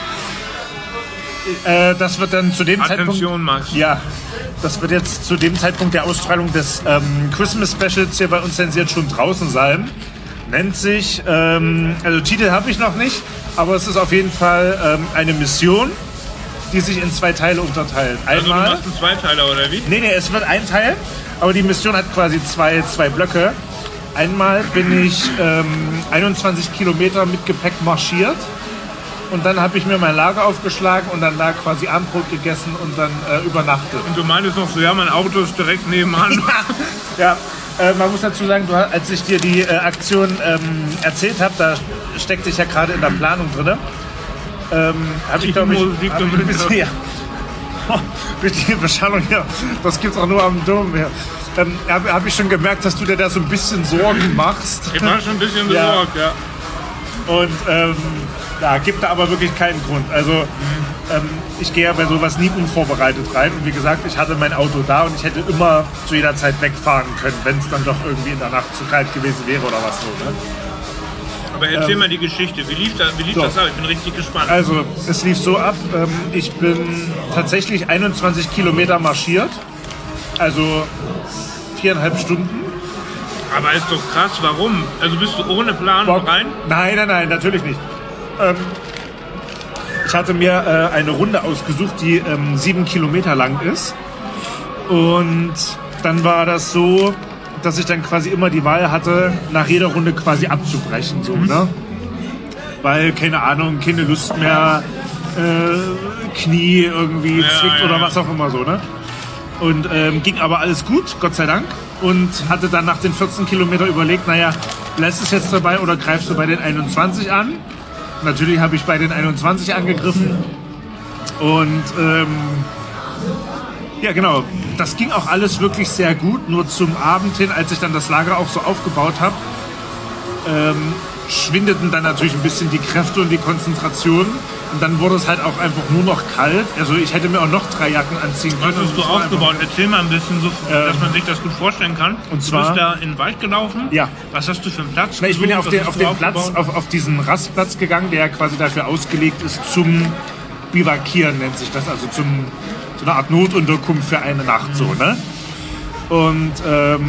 Äh, das wird dann zu dem Attention, Zeitpunkt... Max. Ja, das wird jetzt zu dem Zeitpunkt der Ausstrahlung des ähm, Christmas Specials hier bei uns zensiert schon draußen sein. Nennt sich, ähm, also Titel habe ich noch nicht, aber es ist auf jeden Fall ähm, eine Mission, die sich in zwei Teile unterteilt. Also du Einmal... machst einen Zweiteiler oder wie? Nee, nee, es wird ein Teil, aber die Mission hat quasi zwei, zwei Blöcke. Einmal bin ich ähm, einundzwanzig Kilometer mit Gepäck marschiert und dann habe ich mir mein Lager aufgeschlagen und dann da quasi Abendbrot gegessen und dann äh, übernachtet. Und du meintest noch so, ja, mein Auto ist direkt nebenan. Ja, äh, man muss dazu sagen, du, als ich dir die äh, Aktion ähm, erzählt habe, da steckte ich ja gerade in der Planung drin. Ähm, habe ich, glaube ich, Musik hab ich im ein bisschen, ja. Durch die Beschallung hier, das gibt's auch nur am Dom hier. Ähm, habe hab ich schon gemerkt, dass du dir da so ein bisschen Sorgen machst. Ich war schon ein bisschen Ja. besorgt, ja. Und ähm, ja, gibt da aber wirklich keinen Grund. Also ähm, ich gehe ja bei sowas nie unvorbereitet rein. Und wie gesagt, ich hatte mein Auto da und ich hätte immer zu jeder Zeit wegfahren können, wenn es dann doch irgendwie in der Nacht zu kalt gewesen wäre oder was so. Ne? Aber erzähl mal die Geschichte. Wie lief, das, wie lief so. das ab? Ich bin richtig gespannt. Also es lief so ab, ähm, ich bin tatsächlich einundzwanzig Kilometer marschiert. Also viereinhalb Stunden. Aber ist doch krass, warum? Also bist du ohne Plan Bock. rein? Nein, nein, nein, natürlich nicht. Ähm, ich hatte mir äh, eine Runde ausgesucht, die ähm, sieben Kilometer lang ist. Und dann war das so, dass ich dann quasi immer die Wahl hatte, nach jeder Runde quasi abzubrechen. So, Mhm. ne? Weil, keine Ahnung, keine Lust mehr, äh, Knie irgendwie Ja, zwickt ja, oder ja. was auch immer so. Ne? Und ähm, ging aber alles gut, Gott sei Dank. Und hatte dann nach den vierzehn Kilometern überlegt, naja, lässt es jetzt dabei oder greifst du bei den einundzwanzig an? Natürlich habe ich bei den einundzwanzig angegriffen. Und ähm, ja, genau, das ging auch alles wirklich sehr gut. Nur zum Abend hin, als ich dann das Lager auch so aufgebaut habe, ähm, schwindeten dann natürlich ein bisschen die Kräfte und die Konzentration. Und dann wurde es halt auch einfach nur noch kalt. Also ich hätte mir auch noch drei Jacken anziehen können. Was hast du Das war aufgebaut? Erzähl mal ein bisschen, so, dass Ähm, man sich das gut vorstellen kann. und zwar- Du bist da in den Wald gelaufen? Ja. Was hast du für einen Platz? Na, ich bin ja auf, gesucht? den, Was auf hast du den Platz, aufgebaut? auf, auf diesen Rastplatz gegangen, der quasi dafür ausgelegt ist zum Bivakieren, nennt sich das. Also zum, so eine Art Notunterkunft für eine Nacht so, ne? Und ähm,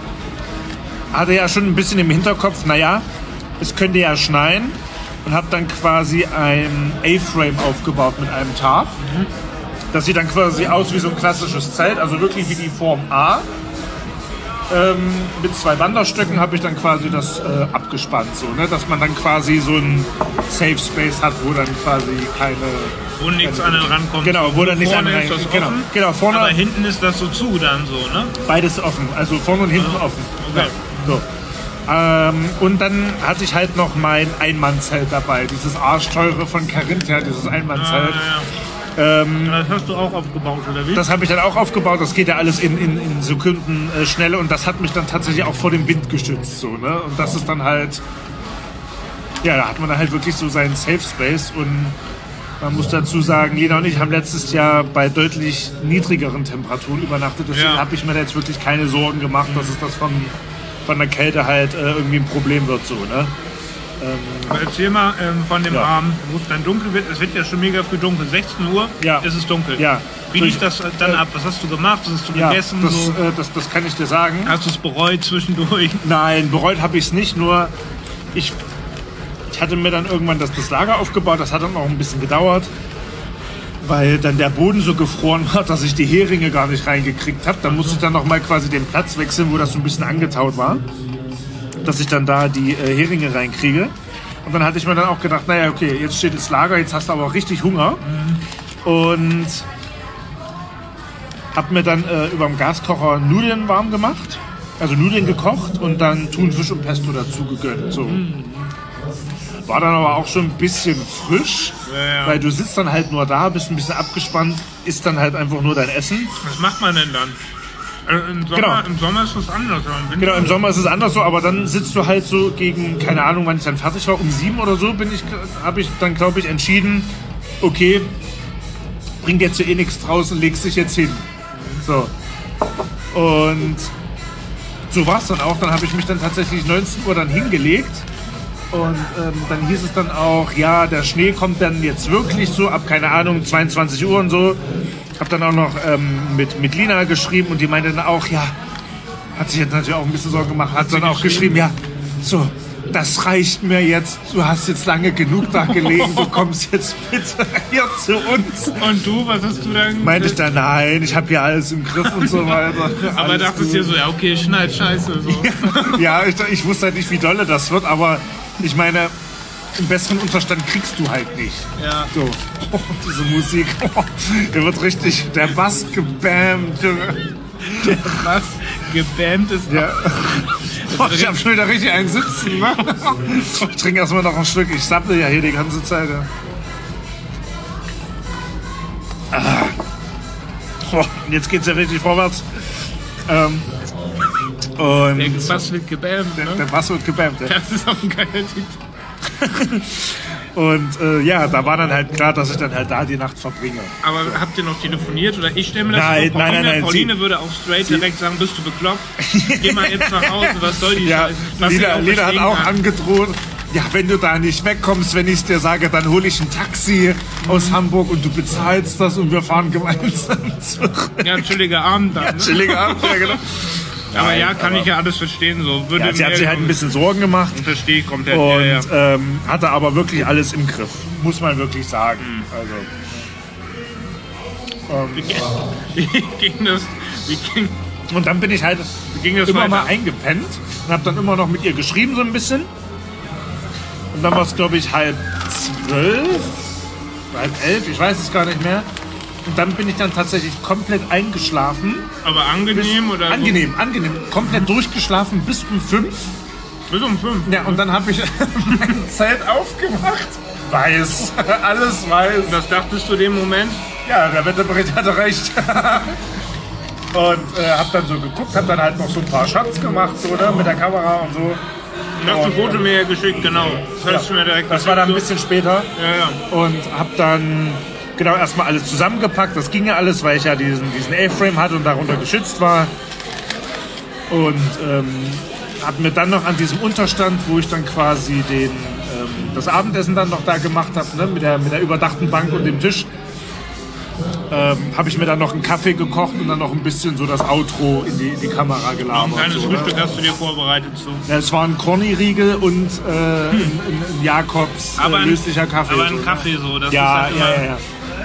hatte ja schon ein bisschen im Hinterkopf, naja, es könnte ja schneien. Und habe dann quasi ein A-Frame aufgebaut mit einem Tarp. Das sieht dann quasi aus wie so ein klassisches Zelt, also wirklich wie die Form A. Ähm, mit zwei Wanderstöcken habe ich dann quasi das äh, abgespannt, so, ne? Dass man dann quasi so ein Safe Space hat, wo dann quasi keine... Wo nichts an den rankommt. Genau, wo dann nichts Vorne an den ist das rein- genau, offen, genau, vorne- aber hinten ist das so zu dann so, ne? Beides offen, also vorne und hinten offen. Okay. Ja, so. Ähm, und dann hatte ich halt noch mein Einmannzelt dabei, dieses arschteure von Carinthia, dieses Einmannzelt. Ah, ja. ähm, Das hast du auch aufgebaut, oder wie? das habe ich dann auch aufgebaut, das geht ja alles in, in, in Sekunden äh, schnell und das hat mich dann tatsächlich auch vor dem Wind geschützt. So, ne? Und das ist dann halt, ja, da hat man dann halt wirklich so seinen Safe Space und man muss dazu sagen, Lena und ich haben letztes Jahr bei deutlich niedrigeren Temperaturen übernachtet, deswegen Ja. habe ich mir da jetzt wirklich keine Sorgen gemacht, dass es das von, von der Kälte halt äh, irgendwie ein Problem wird. So, ne? Aber erzähl mal ähm, von dem Ja. Abend, wo es dann dunkel wird. Es wird ja schon mega früh dunkel. sechzehn Uhr Ja. ist es dunkel. Ja. Wie Durch- lief das dann äh, ab? Was hast du gemacht? Was hast du Ja, gegessen? das, So? äh, das, das kann ich dir sagen. Hast du es bereut zwischendurch? Nein, bereut habe ich es nicht, nur ich, ich hatte mir dann irgendwann das, das Lager aufgebaut, das hat dann auch ein bisschen gedauert, weil dann der Boden so gefroren hat, dass ich die Heringe gar nicht reingekriegt habe. Da musste ich dann nochmal quasi den Platz wechseln, wo das so ein bisschen angetaut war, dass ich dann da die äh, Heringe reinkriege. Und dann hatte ich mir dann auch gedacht, naja, okay, jetzt steht das Lager, jetzt hast du aber auch richtig Hunger. Und habe mir dann äh, über dem Gaskocher Nudeln warm gemacht, also Nudeln gekocht und dann Thunfisch und Pesto dazu gegönnt. So. War dann aber auch schon ein bisschen frisch, Ja, ja. weil du sitzt dann halt nur da, bist ein bisschen abgespannt, isst dann halt einfach nur dein Essen. Was macht man denn dann? Also im, Sommer, Genau. Im Sommer ist das anders. aber im Winter- Genau, im Sommer ist es anders so, aber dann sitzt du halt so gegen, keine Ahnung, wann ich dann fertig war, um sieben oder so bin ich, habe ich dann, glaube ich, entschieden, okay, bringt jetzt hier eh nichts draus und legst dich jetzt hin. So. Und so war es dann auch. Dann habe ich mich dann tatsächlich neunzehn Uhr dann hingelegt. Und ähm, dann hieß es dann auch, ja, der Schnee kommt dann jetzt wirklich so ab, keine Ahnung, zweiundzwanzig Uhr und so. Ich habe dann auch noch ähm, mit, mit Lina geschrieben und die meinte dann auch, ja, hat sich jetzt natürlich auch ein bisschen Sorgen gemacht, hat dann auch geschrieben, ja, so, das reicht mir jetzt, du hast jetzt lange genug da gelegen, du kommst jetzt bitte hier zu uns. Und du, was hast du dann? Meinte ich dann, nein, ich habe hier alles im Griff und so weiter. Aber Alles dachtest gut. dir so, ja okay, schneit scheiße. So. Ja, ich, ich wusste halt nicht, wie dolle das wird, aber ich meine, einen besseren Unterstand kriegst du halt nicht. Ja. So, oh, diese Musik, oh, der wird richtig, der Bass gebammt. Junge. Was? Gebammt ist. Ja. Oh, ich hab schon wieder richtig einen Sitzen. Ne? Ich trinke erstmal noch ein Stück, ich sapple ja hier die ganze Zeit. Ja. Ah. Oh, jetzt geht's ja richtig vorwärts. Ähm, und Der Bass wird gebammt. der, Ne? der Bass wird gebammt. Ja. Das ist auch ein geiler Typ. Und äh, ja, da war dann halt klar, dass ich dann halt da die Nacht verbringe. Aber habt ihr noch telefoniert? Oder ich stelle mir das Nein, vor, nein, Pauline, nein, nein, Pauline sie- würde auch straight direkt sagen, bist du bekloppt? Geh mal jetzt nach Hause, was soll die Ja, Scheiße? Was ich Lina, auch Lina hat verstehen auch kann. angedroht, ja, wenn du da nicht wegkommst, wenn ich es dir sage, dann hole ich ein Taxi aus Hamburg und du bezahlst das und wir fahren gemeinsam zurück. Ja, chilliger Abend dann. Ne? Chilliger Abend, ja, genau. Aber ja, Nein, kann aber- ich ja alles verstehen. So. Würde Ja, sie hat mir- sich halt ein bisschen Sorgen gemacht Verstehe ich komplett. und ja, ja. ähm, hatte aber wirklich alles im Griff, muss man wirklich sagen. Also, Wie ging das? Wie ging, und dann bin ich halt wie ging das immer weiter? mal eingepennt und habe dann immer noch mit ihr geschrieben so ein bisschen. Und dann war es, glaube ich, halb zwölf, halb elf, ich weiß es gar nicht mehr. Und dann bin ich dann tatsächlich komplett eingeschlafen. Aber angenehm oder? so? Angenehm, angenehm. Komplett durchgeschlafen bis um fünf. Bis um fünf. Ja, und dann habe ich mein Zelt aufgemacht. Weiß, alles weiß. Was dachtest du dem Moment? Ja, der Wetterbericht hatte recht. Und äh, hab dann so geguckt, hab dann halt noch so ein paar Shots gemacht, so, ne, mit der Kamera und so. Du hast ein Und, Foto mir ja geschickt, genau. Das hast du mir direkt das war dann ein geschickt, bisschen später. so. Ja, ja. Und hab dann genau erstmal alles zusammengepackt. Das ging ja alles, weil ich ja diesen, diesen A-Frame hatte und darunter geschützt war. Und ähm, hab mir dann noch an diesem Unterstand, wo ich dann quasi den, ähm, das Abendessen dann noch da gemacht habe, ne, mit, der, mit der überdachten Bank und dem Tisch, ähm, habe ich mir dann noch einen Kaffee gekocht und dann noch ein bisschen so das Outro in die, in die Kamera Ein gelabert. kleines so, Frühstück ne? hast du dir vorbereitet. So. Ja, es war ein Corny-Riegel und äh, ein, ein, ein Jakobs äh, ein- löslicher Kaffee. Aber so, ein ne? Kaffee so. Das Ja, ist halt ja, immer, ja, ja.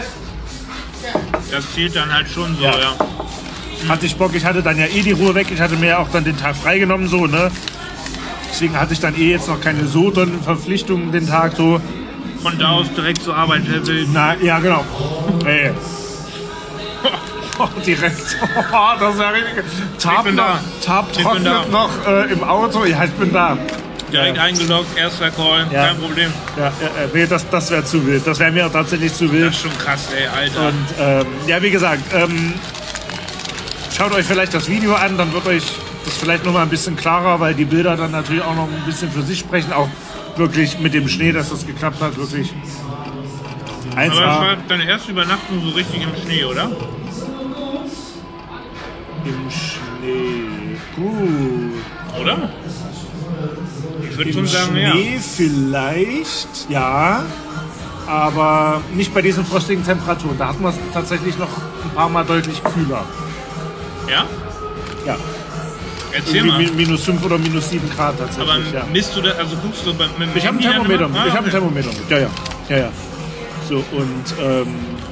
Das zählt dann halt schon so, Ja. ja. Hatte ich Bock, ich hatte dann ja eh die Ruhe weg, ich hatte mir ja auch dann den Tag freigenommen, so, ne? Deswegen hatte ich dann eh jetzt noch keine so dollen Verpflichtungen den Tag, so. Von da aus direkt zur Arbeit, wer will. Na, ja, genau. Ey. Oh, direkt. Oh, das wäre richtig. Tab, bin noch, da. Tab Ich bin trocknet da. noch äh, im Auto. Ja, ich bin da. Direkt Ja. eingeloggt, erster Call, Ja. kein Problem. Ja, ja, ja, nee, das, das wäre zu wild. Das wäre mir tatsächlich zu wild. Das ist schon krass, ey, Alter. Und ähm, ja, wie gesagt, ähm, schaut euch vielleicht das Video an, dann wird euch das vielleicht noch mal ein bisschen klarer, weil die Bilder dann natürlich auch noch ein bisschen für sich sprechen. Auch wirklich mit dem Schnee, dass das geklappt hat, wirklich eins Aber das A. war deine erste Übernachtung so richtig im Schnee, oder? Im Schnee. Gut. Oder? Ich würde Im schon sagen, ja. Schnee vielleicht, ja. Aber nicht bei diesen frostigen Temperaturen. Da hatten wir es tatsächlich noch ein paar Mal deutlich kühler. Ja? Ja. Erzähl Irgendwie mal. mi- minus fünf oder minus sieben Grad tatsächlich. Aber ja. misst du da, also guckst du bei, mit dem Ich habe ein Handy dann Thermometer. immer? Ah, Ich habe ein okay. Thermometer. Ja, ja. Ja, ja. So, und ähm,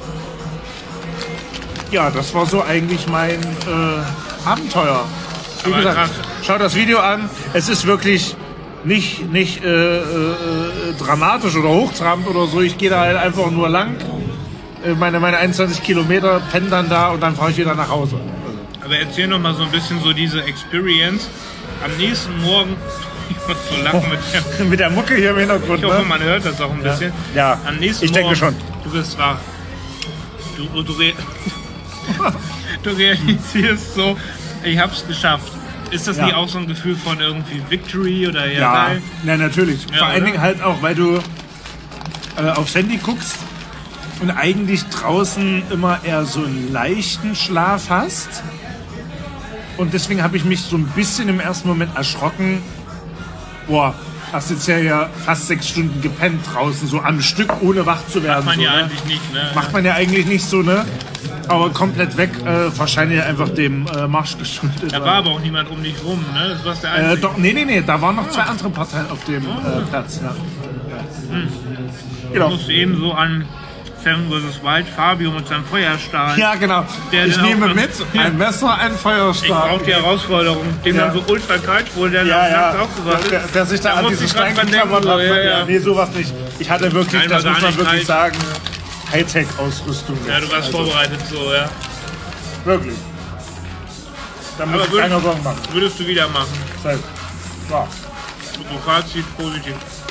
ja, das war so eigentlich mein äh, Abenteuer. Wie Aber gesagt, krass. schaut das Video an. Es ist wirklich nicht, nicht äh, äh, dramatisch oder hochtrabend oder so. Ich gehe da halt einfach nur lang. Äh, Meine, meine einundzwanzig Kilometer, penne dann da und dann fahre ich wieder nach Hause. Aber erzähl noch mal so ein bisschen so diese Experience. Am nächsten Morgen, ich muss so lachen mit der, Mit der Mucke hier im Hintergrund. ich hoffe, Ne? man hört das auch ein bisschen. Ja, Am nächsten ich denke Morgen, schon. Du bist wach. Du, du, re du realisierst so, ich hab's geschafft. Ist das Ja. nicht auch so ein Gefühl von irgendwie Victory oder ja, Ja, geil? ja, natürlich. Ja, Vor allen oder? Dingen halt auch, weil du äh, aufs Handy guckst und eigentlich draußen immer eher so einen leichten Schlaf hast. Und deswegen habe ich mich so ein bisschen im ersten Moment erschrocken. Boah, hast jetzt ja, ja fast sechs Stunden gepennt draußen, so am Stück, ohne wach zu werden. Macht man so, ja ne? eigentlich nicht, ne? Macht man ja eigentlich nicht so, ne? Aber komplett weg, äh, wahrscheinlich einfach dem äh, Marsch geschuldet. Da war aber auch niemand um dich rum, ne? Das war's der Äh, Einzige. doch, nee, nee, nee, da waren noch zwei andere Parteien auf dem äh, Platz. Ja. Ich Genau. musste eben so an Seven versus. Wild, Fabio mit seinem Feuerstahl. Ja, genau. Der ich dann nehme auch- mit Ja. ein Messer, ein Ich Feuerstab. brauche die Herausforderung, dem Ja. dann so ultra kalt wurde, der Ja, nachts ja. aufgewacht ist. Der, der sich da, Da an musste diesen ich grad Stein dran geklammert denken, hat. so, ja, Ja, ja. nee, sowas nicht. Ich hatte wirklich, Nein, das war muss gar man nicht wirklich kalt. sagen, Hightech-Ausrüstung. Ja, du warst Also, vorbereitet so, ja. Wirklich. Da muss Aber ich würd- keiner Sorgen machen. Würdest du wieder machen? Safe. Ja. So Fazit positiv.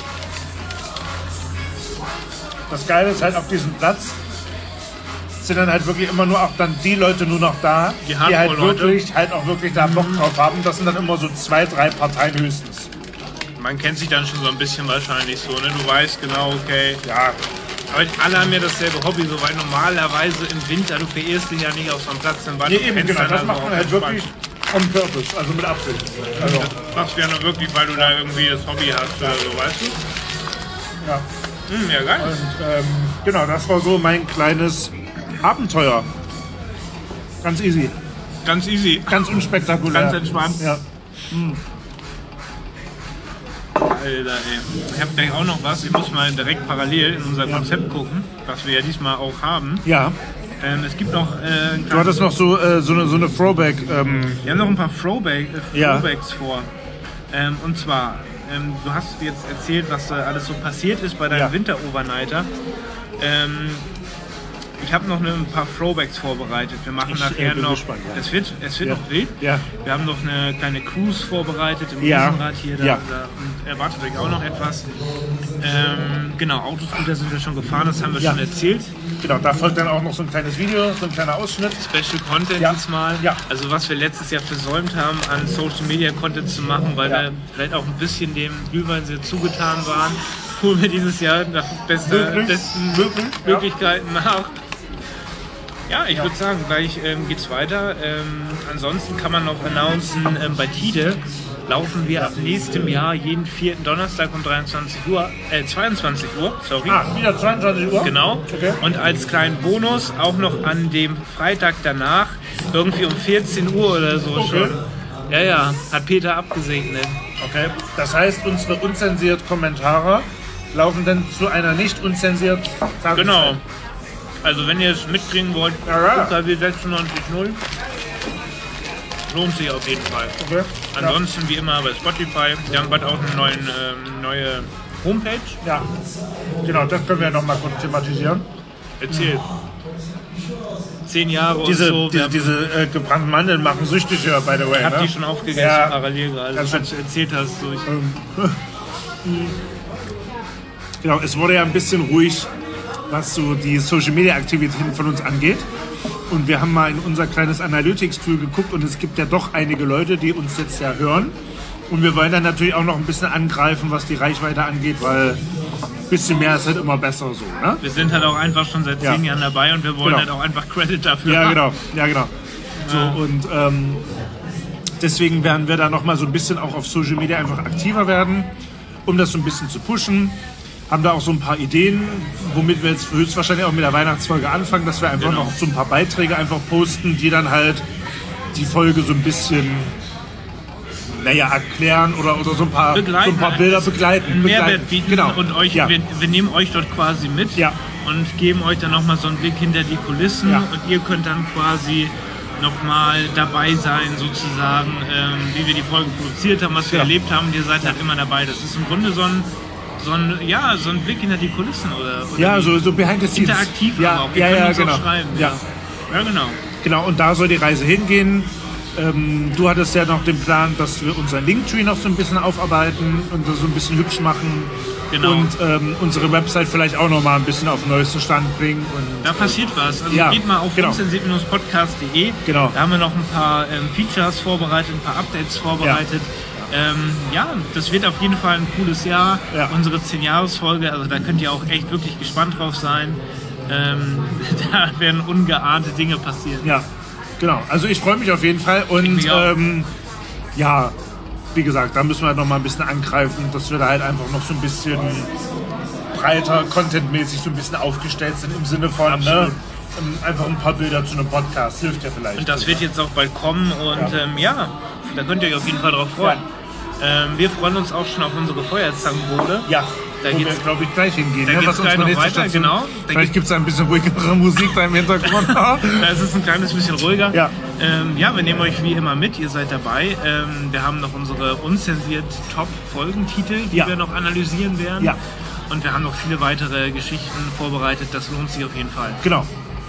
Das Geile ist halt auf diesem Platz sind dann halt wirklich immer nur auch dann die Leute nur noch da, Die die, halt Hardcore-Leute. wirklich halt auch wirklich da Bock drauf haben. Das sind dann immer so zwei, drei Parteien höchstens. Man kennt sich dann schon so ein bisschen wahrscheinlich so, ne? Du weißt genau, okay. Ja, Aber alle haben ja dasselbe Hobby, so, weil normalerweise im Winter, du verehrst dich ja nicht auf so einem Platz im Wald. nee, du eben kennst genau. dann Das also macht auch man halt entspannt. wirklich on purpose, also mit Absicht. Also, Das machst du ja nur wirklich, weil du da irgendwie das Hobby hast oder so, weißt du? ja. Hm, ja, geil. Und ähm, genau, das war so mein kleines Abenteuer. Ganz easy, Ganz easy. ganz unspektakulär. Ganz entspannt. Ja. Alter, ey. Ich hab gleich auch noch was. Ich muss mal direkt parallel in unser Konzept gucken, was wir ja diesmal auch haben. ja, Ähm, es gibt noch, äh, ein du hattest noch so, äh, so eine, so eine Throwback. Ähm, wir haben noch ein paar Throwback, äh, Ja. Throwbacks vor. Ähm, und zwar, ähm, du hast jetzt erzählt, was da alles so passiert ist bei deinem Ja. Winter-Overnighter. Ähm, ich habe noch eine, ein paar Throwbacks vorbereitet. Wir machen Ich, nachher äh, bin noch. gespannt, ja. Es wird, es wird Ja. noch wild. Ja. Wir haben noch eine kleine Cruise vorbereitet im Ja. Riesenrad hier. Da, Ja. da, und erwartet euch auch noch etwas. Ähm, genau, Autoscooter sind wir schon gefahren, das haben wir Ja. schon erzählt. genau, da folgt dann auch noch so ein kleines Video, so ein kleiner Ausschnitt. Special Content Ja. diesmal. Ja. Also was wir letztes Jahr versäumt haben, an Social Media Content zu machen, weil Ja. wir vielleicht auch ein bisschen dem Glühwein sehr zugetan waren, holen wir dieses Jahr nach bester, Möglich. besten Möglich, ja. Möglichkeiten nach. Ja, ich würde sagen, gleich ähm, geht's weiter. Ähm, ansonsten kann man noch announcen, ähm, bei Tide laufen wir ab nächstem Jahr jeden vierten Donnerstag um dreiundzwanzig Uhr, äh, zweiundzwanzig Uhr, sorry. Ah, wieder zweiundzwanzig Uhr? Genau. Okay. Und als kleinen Bonus auch noch an dem Freitag danach, irgendwie um vierzehn Uhr oder so Okay. schon. Ja, ja, hat Peter abgesegnet. Okay. Das heißt, unsere unzensiert Kommentare laufen dann zu einer nicht unzensiert Tageszeit. Genau. Also wenn ihr es mitkriegen wollt, Ja, ja. U K W sechsundneunzig null. Lohnt sich auf jeden Fall. Okay. Ansonsten wie immer bei Spotify. Wir haben bald auch eine neuen, ähm, neue Homepage. Ja. ja. Genau, das können wir noch mal kurz thematisieren. Erzähl. zehn Jahre Diese, und so. diese, diese äh, gebrannten Mandeln machen süchtig, ja, by the way. Ich hab ne? die schon aufgegessen, Ja. parallel gerade, Ganz was du erzählt hast. So ich, Genau, es wurde ja ein bisschen ruhig, was so die Social-Media-Aktivitäten von uns angeht. Und wir haben mal in unser kleines Analytics-Tool geguckt und es gibt ja doch einige Leute, die uns jetzt ja hören. Und wir wollen dann natürlich auch noch ein bisschen angreifen, was die Reichweite angeht, weil ein bisschen mehr ist halt immer besser so. Ne? wir sind halt auch einfach schon seit Ja. zehn Jahren dabei und wir wollen Genau. halt auch einfach Credit dafür Ja, haben. genau. Ja, genau. So, Ja. und ähm, deswegen werden wir da nochmal so ein bisschen auch auf Social Media einfach aktiver werden, um das so ein bisschen zu pushen. Haben da auch so ein paar Ideen, womit wir jetzt höchstwahrscheinlich auch mit der Weihnachtsfolge anfangen, dass wir einfach Genau. noch so ein paar Beiträge einfach posten, die dann halt die Folge so ein bisschen, naja, erklären oder, oder so, ein paar, so Begleiten, ein paar Bilder also begleiten. einen begleiten. Mehrwert bieten Genau. und euch, ja. wir, wir nehmen euch dort quasi mit Ja. und geben euch dann nochmal so einen Blick hinter die Kulissen Ja. und ihr könnt dann quasi nochmal dabei sein sozusagen, ähm, wie wir die Folge produziert haben, was wir Ja. erlebt haben. Ihr seid halt immer dabei. Das ist im Grunde so ein, so ein, ja, so ein Blick hinter die Kulissen oder, oder Ja, wie- so, so behind the scenes. interaktiv Ja, aber auch. Ihr ja, könnt ja, uns genau. auch schreiben. Ja. ja, genau. Genau, und da soll die Reise hingehen. Ähm, du hattest ja noch den Plan, dass wir unseren Linktree noch so ein bisschen aufarbeiten und das so ein bisschen hübsch machen. Genau. Und ähm, unsere Website vielleicht auch noch mal ein bisschen auf den neuesten Stand bringen. Und Da passiert was. Also Ja, geht mal auf genau. unzensiert Podcast punkt de. Genau. Da haben wir noch ein paar ähm, Features vorbereitet, ein paar Updates vorbereitet. Ja. Ähm, ja, das wird auf jeden Fall ein cooles Jahr. Ja. Unsere zehn-Jahres-Folge, also da könnt ihr auch echt wirklich gespannt drauf sein. Ähm, da werden ungeahnte Dinge passieren. ja, genau. Also ich freue mich auf jeden Fall. Und mich auch. ähm, ja, wie gesagt, da müssen wir halt noch mal ein bisschen angreifen, dass wir da halt einfach noch so ein bisschen breiter, contentmäßig so ein bisschen aufgestellt sind im Sinne von, ne, Absolut. ähm, einfach ein paar Bilder zu einem Podcast. Hilft ja vielleicht. Und das wird jetzt auch bald kommen und Ja. ähm, ja, da könnt ihr euch auf jeden Fall drauf freuen. Ähm, wir freuen uns auch schon auf unsere Feuerzangenbowle. Ja, Da wo geht's- wir, glaube ich, gleich hingehen. da ne? geht's Was gleich unsere noch nächste weiter, Station- genau. Da Vielleicht geht- gibt es ein bisschen ruhigere Musik da im Hintergrund. Da ist es ein kleines bisschen ruhiger. Ja. Ähm, ja, wir nehmen euch wie immer mit, ihr seid dabei. Ähm, wir haben noch unsere unzensiert Top-Folgentitel, die Ja. wir noch analysieren werden. Ja. Und wir haben noch viele weitere Geschichten vorbereitet, das lohnt sich auf jeden Fall. Genau.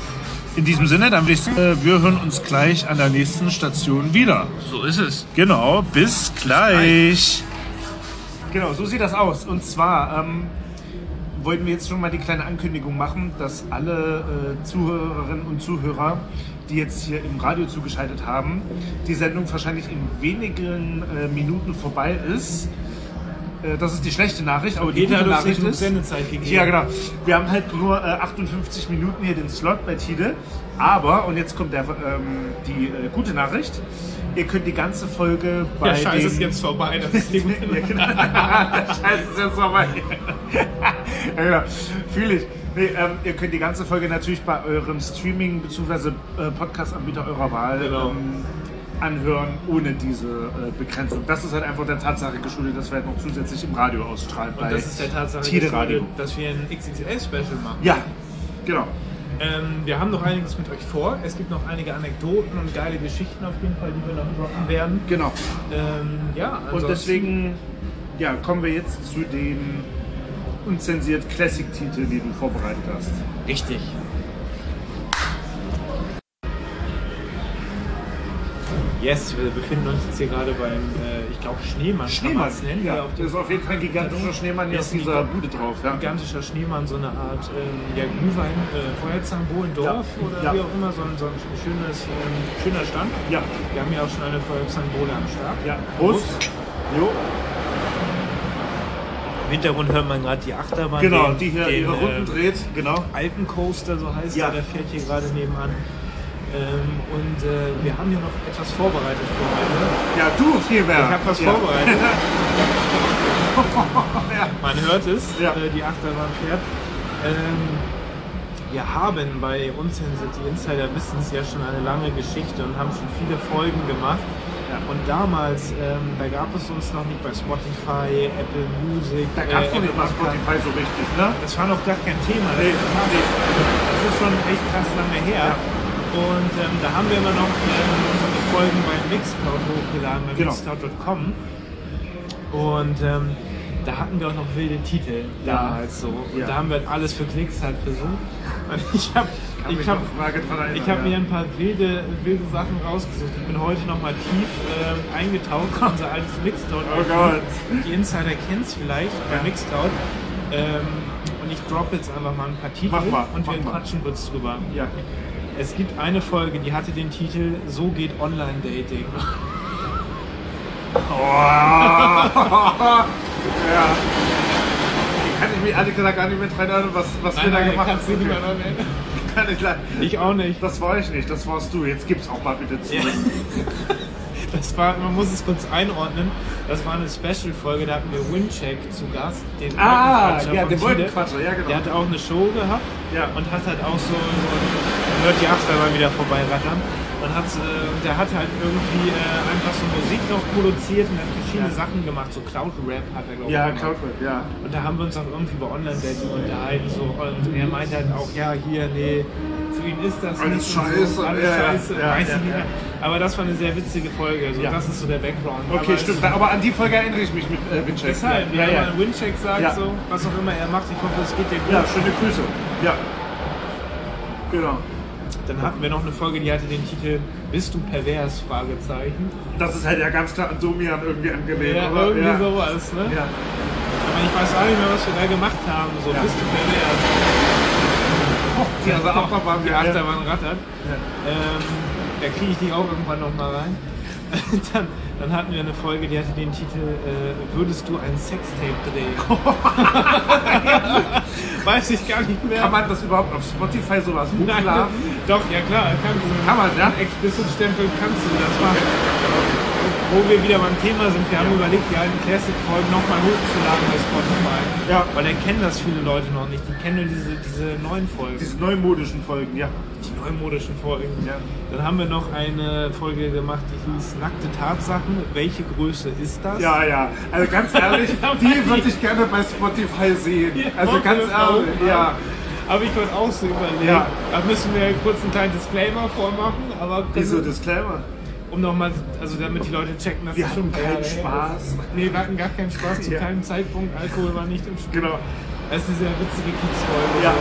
In diesem Sinne, dann würde ich sagen, äh, wir hören uns gleich an der nächsten Station wieder. So ist es. Genau, bis gleich. Genau, so sieht das aus. Und zwar ähm, wollten wir jetzt schon mal die kleine Ankündigung machen, dass alle äh, Zuhörerinnen und Zuhörer, die jetzt hier im Radio zugeschaltet haben, die Sendung wahrscheinlich in wenigen äh, Minuten vorbei ist. Äh, das ist die schlechte Nachricht, aber die Peter gute hat uns Nachricht nicht genug ist... Sendezeit gegeben. Ja, genau. Wir haben halt nur äh, achtundfünfzig Minuten hier den Slot bei Tide. Aber, und jetzt kommt der, ähm, die äh, gute Nachricht, ihr könnt die ganze Folge bei Der Scheiß den... ist jetzt vorbei. Das ist die gute Ja, genau. Der Scheiß ist jetzt vorbei. Ja, genau. Fühle ich. Nee, ähm, ihr könnt die ganze Folge natürlich bei eurem Streaming- bzw. Äh, Podcast-Anbieter eurer Wahl Genau. ähm, anhören, ohne diese äh, Begrenzung. Das ist halt einfach der Tatsache geschuldet, dass wir halt noch zusätzlich im Radio ausstrahlen. Und das ist der Tatsache Tide Radio. geschuldet, dass wir ein X X L-Special machen. Ja, genau. Ähm, wir haben noch einiges mit euch vor. Es gibt noch einige Anekdoten und geile Geschichten auf jeden Fall, die wir noch droppen werden. Genau. Ähm, ja, Und ansonsten- deswegen ja, kommen wir jetzt zu den unzensiert Classic-Titel, die du vorbereitet hast. Richtig. Yes, wir befinden uns jetzt hier gerade beim, äh, ich glaube, Schneemann. kann man es nennen. ja. der auf Das ist auf jeden Fall ein gigantischer Schneemann hier Ist auf ein dieser giga- Bude drauf. Ja. gigantischer Schneemann, so eine Art ähm, ja, Glühwein, äh, Feuerzangenbowlendorf Ja. oder Ja. wie auch immer, so ein, so ein schönes, ähm, schöner Stand. Ja. Wir haben ja auch schon eine Feuerzangenbowle am Start. Ja. Prost. Jo. Im Hintergrund hört man gerade die Achterbahn. Genau, den, die hier den, ihre Runden äh, dreht. Genau. Alpencoaster, so heißt Ja. der, der fährt hier gerade nebenan. Ähm, und äh, wir haben hier noch etwas vorbereitet für heute. Ja, du viel mehr. Ich habe was ja. vorbereitet. Ja. Man hört es, Ja. äh, die Achterbahn fährt. Ähm, wir haben bei uns, die Insider wissen es ja schon eine lange Geschichte und haben schon viele Folgen gemacht. Ja. Und damals, ähm, da gab es uns noch nicht bei Spotify, Apple Music. Da gab es äh, noch nicht mal Apple Podcast. Spotify so richtig, ne? Das war noch gar kein Thema. Das, Nee, ist, nee. das ist schon echt krass lange her. Und ähm, da haben wir immer noch ähm, unsere Folgen bei Mixcloud hochgeladen, bei Genau. mixcloud punkt com. Und ähm, da hatten wir auch noch wilde Titel Ja. damals so. Und Ja. da haben wir alles für Klicks halt versucht. Und ich habe Kann mich ich hab, noch vage dran erinnern, ich hab ja. mir ein paar wilde, wilde Sachen rausgesucht. Ich bin heute noch mal tief ähm, eingetaucht in unser altes Mixcloud. Oh Gott. Die Insider kennt's vielleicht bei Mixcloud. Ähm, und ich drop jetzt einfach mal ein paar Titel Mach mal, und wir mach mal. quatschen kurz drüber. Ja. Es gibt eine Folge, die hatte den Titel So geht Online-Dating. Oh. Ja. Kann ich mich ehrlich gesagt gar nicht mehr dran erinnern, was, was wir da gemacht haben. kannst du nicht mehr dran erinnern. Kann ich leider. Ich auch nicht. Das war ich nicht, das warst du. Jetzt gib's auch mal bitte zu. Ja. Das war, man muss es kurz einordnen, das war eine Special-Folge, da hatten wir Wincheck zu Gast, den Ah, Wolkenquatscher ja, von den Tide. Wolkenquatscher, ja genau. Der hatte auch eine Show gehabt Ja. und hat halt auch so, so man hört die Achterbahn wieder vorbeirattern. Und hat, äh, der hat halt irgendwie äh, einfach so Musik noch produziert und hat verschiedene Ja. Sachen gemacht, so Cloud-Rap hat er glaube ich Ja, gemacht. Cloudweb, ja. Und da haben wir uns auch irgendwie über Online-Dating unterhalten. So. Und er meinte halt auch, ja, hier, nee, für ihn ist das Alles nicht und scheiße. So, alles Ja, ja, scheiße, ja, weiß ja, ich nicht ja. mehr. Aber das war eine sehr witzige Folge. Also Ja. das ist so der Background. Okay, Aber stimmt. Es, Aber an die Folge erinnere ich mich mit äh, Wincheck. deshalb, ja, wenn ja. man Wincheck sagt, Ja. so, was auch immer er macht, ich hoffe, es geht dir gut. Ja, schöne Grüße. Ja. Genau. Dann hatten wir noch eine Folge, die hatte den Titel Bist du pervers? Fragezeichen. Das ist halt ja ganz klar an Domian irgendwie angelehnt, Ja, oder? irgendwie ja. sowas, ne? Ja. Aber ich weiß auch nicht mehr, was wir da gemacht haben. So, Ja. bist du pervers? Die also Achterbahn, Die ja. Achterbahn rattert. Ja. Ähm, da kriege ich dich auch irgendwann noch mal rein. dann, dann hatten wir eine Folge, die hatte den Titel äh, Würdest du ein Sextape drehen? Weiß ich gar nicht mehr. Kann man das überhaupt auf Spotify sowas Nein, hochladen? doch, ja klar, kannst du. Kann man, ja? Explicit-Stempel kannst du das machen. Wo wir wieder beim Thema sind, wir haben überlegt, die alten Classic-Folgen nochmal hochzuladen bei Spotify. Ja. Weil da kennen das viele Leute noch nicht. Die kennen nur diese, diese neuen Folgen. Diese neumodischen Folgen, ja. Die neumodischen Folgen. Ja. Dann haben wir noch eine Folge gemacht, die hieß Nackte Tatsachen. Welche Größe ist das? Ja, ja. Also ganz ehrlich, die würde ich gerne bei Spotify sehen. Also ganz ehrlich, ja. Aber ich wollte auch so überlegen. Ja. Da müssen wir kurz einen kleinen Disclaimer vormachen. Aber Wieso Disclaimer? um nochmal, also damit die Leute checken, dass Wir das schon hatten ein paar keinen Jahre her Spaß. ist. Nee, wir hatten gar keinen Spaß zu Ja. keinem Zeitpunkt. Alkohol war nicht im Spiel. Genau. Das ist diese witzige Kids-Folge. Ja.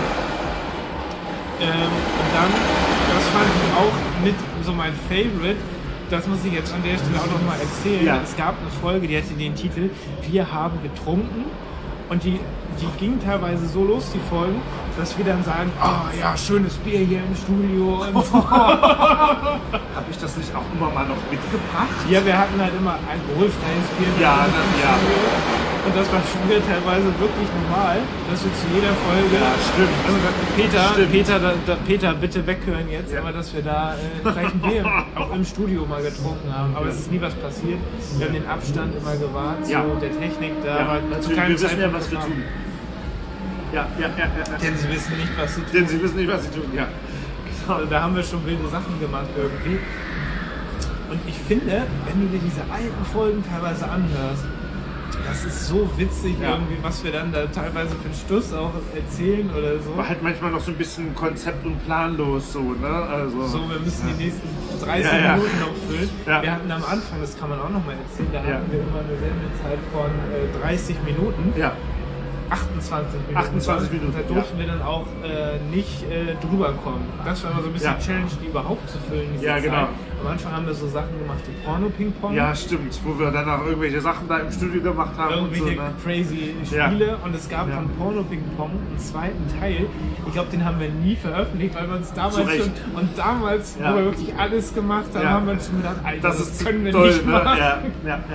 Ähm, und dann, das fand ich auch mit so mein Favorite, das muss ich jetzt an der Stelle auch nochmal erzählen. Ja. Es gab eine Folge, die hatte den Titel Wir haben getrunken. Und die, die ging teilweise so los, die Folgen, dass wir dann sagen, ah ja, schönes Bier hier im Studio. Und so. Habe ich das nicht auch immer mal noch mitgebracht? Ja, wir hatten halt immer alkoholfreies Bier. Ja, im dann, ja. Studio. Und das war früher teilweise wirklich normal, dass wir zu jeder Folge, Ja, stimmt. also Peter, Stimmt. Peter, da, da, Peter, bitte weghören jetzt, Ja. aber dass wir da äh, gleich ein Bier auch im Studio mal getrunken haben. Aber es ist nie was passiert. Wir haben den Abstand immer gewahrt, so Ja. der Technik da, Ja, war zu natürlich, keinem wir wissen ja, Zeitpunkt was wir gefahren. tun. Ja, ja, ja, ja. Denn sie wissen nicht, was sie tun. Denn sie wissen nicht, was sie tun, ja. Also da haben wir schon wilde Sachen gemacht irgendwie. Und ich finde, wenn du dir diese alten Folgen teilweise anhörst, das ist so witzig Ja. irgendwie, was wir dann da teilweise für einen Stuss auch erzählen oder so. War halt manchmal noch so ein bisschen konzept- und planlos so, ne? Also, So, wir müssen die nächsten dreißig Ja, ja. Minuten noch füllen. Ja. Wir hatten am Anfang, das kann man auch noch mal erzählen, da Ja. hatten wir immer eine Sendezeit von äh, dreißig Minuten. ja. achtundzwanzig Minuten. achtundzwanzig Minuten, Da durften wir dann auch äh, nicht äh, drüber kommen. Das war immer so ein bisschen Ja. Challenge, die überhaupt zu füllen. Diese Ja, Zeit. genau. Am Anfang haben wir so Sachen gemacht wie Porno-Ping-Pong. Ja, stimmt. Wo wir dann auch irgendwelche Sachen da im Studio gemacht haben und so, Irgendwelche ne? crazy Ja. Spiele und es gab Ja. von Porno Ping Pong einen zweiten Teil. Ich glaube, den haben wir nie veröffentlicht, weil wir uns Zu damals Recht. schon und damals, Ja. wo wir wirklich alles gemacht haben, Ja. haben wir uns schon gedacht, Alter, Das das, ist können wir toll, nicht ne? machen. Ja, ja, ja, ja.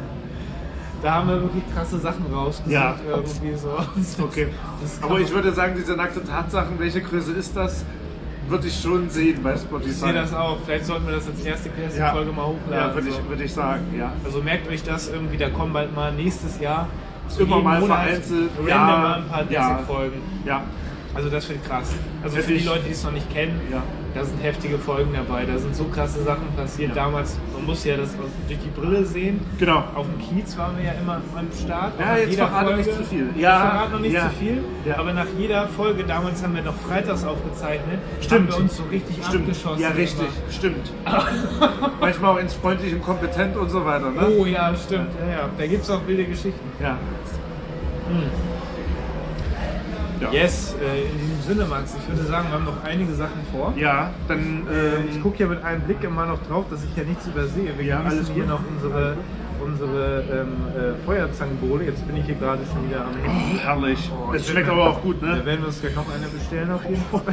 Da haben wir wirklich krasse Sachen rausgesucht Ja. irgendwie so. Okay. Das kann Aber ich man- würde sagen, diese nackte Tatsachen, welche Größe ist das, würde ich schon sehen bei Spotify. Ich sehe das auch. Vielleicht sollten wir das als erste Ja. Folge mal hochladen. Ja, würde so. ich, würde ich sagen, ja. Also merkt euch das irgendwie, da kommen bald mal nächstes Jahr zu Immer jedem mal Monat vereinzelt. random Ja, mal ein paar ja. Basic-Folgen. Ja, Also das wird krass. Also Hätte für die ich- Leute, die es noch nicht kennen, Ja. da sind heftige Folgen dabei. Da sind so krasse Sachen passiert. Ja. Damals, man muss ja das durch die Brille sehen. genau. Auf dem Kiez waren wir ja immer am Start. Ja, Nach jetzt jeder verrate nicht zu viel. Ich Ja, verrate noch nicht ja. zu viel. Ja. Aber nach jeder Folge, damals haben wir noch freitags aufgezeichnet, Stimmt. haben wir uns so richtig Stimmt. abgeschossen. Ja, richtig. immer. Stimmt. Manchmal auch ins freundlich und kompetent und so weiter, ne? Oh ja, stimmt. Ja, ja. Da gibt es auch wilde Geschichten. Ja. Ja. Yes, äh, in diesem Sinne, Max, ich würde sagen, wir haben noch einige Sachen vor. Ja, dann. Äh, Ähm, ich gucke ja mit einem Blick immer noch drauf, dass ich ja nichts übersehe. Wir Ja, genießen alles hier gut. noch unsere, unsere ähm, äh, Feuerzangenbowle. Jetzt bin ich hier gerade schon wieder am Handy. herrlich. Oh, Das ich schmeckt werd- aber auch gut, Da ne? werden wir uns gleich noch eine bestellen auf jeden Fall.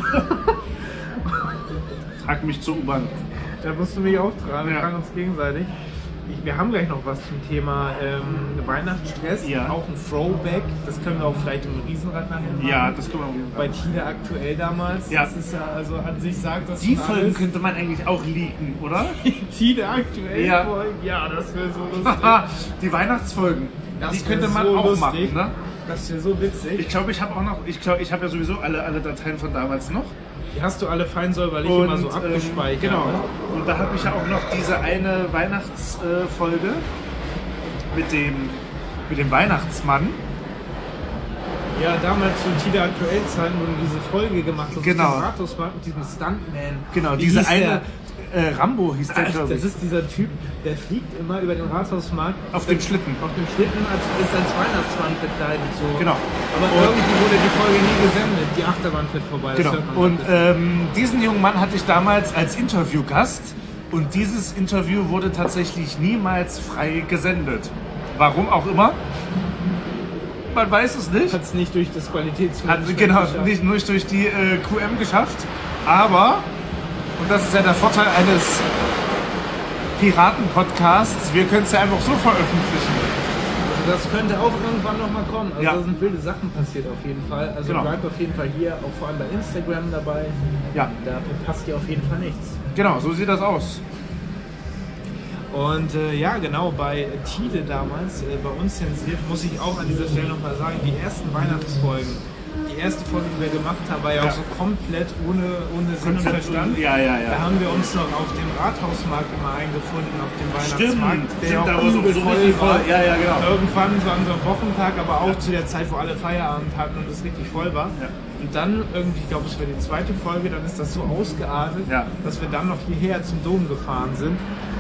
Trag mich zur U-Bahn. Da musst du mich auch tragen, wir Ja. tragen uns gegenseitig. Ich, wir haben gleich noch was zum Thema ähm, Weihnachtsstress, Ja. auch ein Throwback. Das können wir auch vielleicht im Riesenrad nachher machen. Ja, das können wir auch Bei machen. Tide aktuell damals. Ja. Das ist ja, also an sich sagt das Die schon Folgen alles. könnte man eigentlich auch leaken, oder? Tide aktuell Ja. Folgen. Ja, das wäre so lustig. Die Weihnachtsfolgen. Das Die wär könnte man so auch lustig. machen, ne? Das wäre so witzig. Ich glaube, ich habe auch noch, ich glaube, ich habe ja sowieso alle, alle Dateien von damals noch. Die hast du alle fein säuberlich Und, immer so ähm, abgespeichert. genau. ne? Und da habe ich ja auch noch diese eine Weihnachtsfolge mit dem, mit dem Weihnachtsmann. Ja, damals zu Tide aktuell Zeiten, wo du diese Folge gemacht hast. Genau. Mit dem Rathausmarkt, mit diesem Stuntman. Genau, Wie diese hieß eine, der? äh, Rambo hieß der, Ach, glaube das ich. ist dieser Typ, der fliegt immer über den Rathausmarkt. Auf dem Schlitten. Auf dem Schlitten als, ist als Weihnachtsmann verkleidet. So. Genau. Aber Und- irgendwie wurde die Folge nie gesendet. Die Achterbahn fährt vorbei. das Genau. hört man Und dann. ähm, diesen jungen Mann hatte ich damals als Interviewgast und dieses Interview wurde tatsächlich niemals frei gesendet. Warum auch immer. Man weiß es nicht. Hat es nicht durch das Hat, Qualitätsmanagement genau, geschafft. nicht nur durch die äh, Q M geschafft, aber, und das ist ja der Vorteil eines Piraten-Podcasts, wir können es ja einfach so veröffentlichen. Also das könnte auch irgendwann nochmal kommen. Also Ja. da sind wilde Sachen passiert auf jeden Fall. Also Genau. bleibt auf jeden Fall hier, auch vor allem bei Instagram dabei. Ja, Da verpasst ihr auf jeden Fall nichts. genau, so sieht das aus. Und äh, ja, genau, bei Tide damals, äh, bei uns zensiert, muss ich auch an dieser Stelle nochmal sagen, die ersten Weihnachtsfolgen, die erste Folge, die wir gemacht haben, war ja, Ja. auch so komplett ohne, ohne Sinn und Konzept Verstand. und- ja, ja, ja. Da haben wir uns noch auf dem Rathausmarkt immer eingefunden, auf dem Stimmt, Weihnachtsmarkt, der stimmt, auch da war so, übel so voll richtig war. voll. Ja, ja, genau. Irgendwann so an so einem Wochentag, aber auch zu der Zeit, wo alle Feierabend hatten und es richtig voll war. Ja. Und dann irgendwie, ich glaube, es war die zweite Folge, dann ist das so ausgeartet, Ja. dass wir dann noch hierher zum Dom gefahren sind.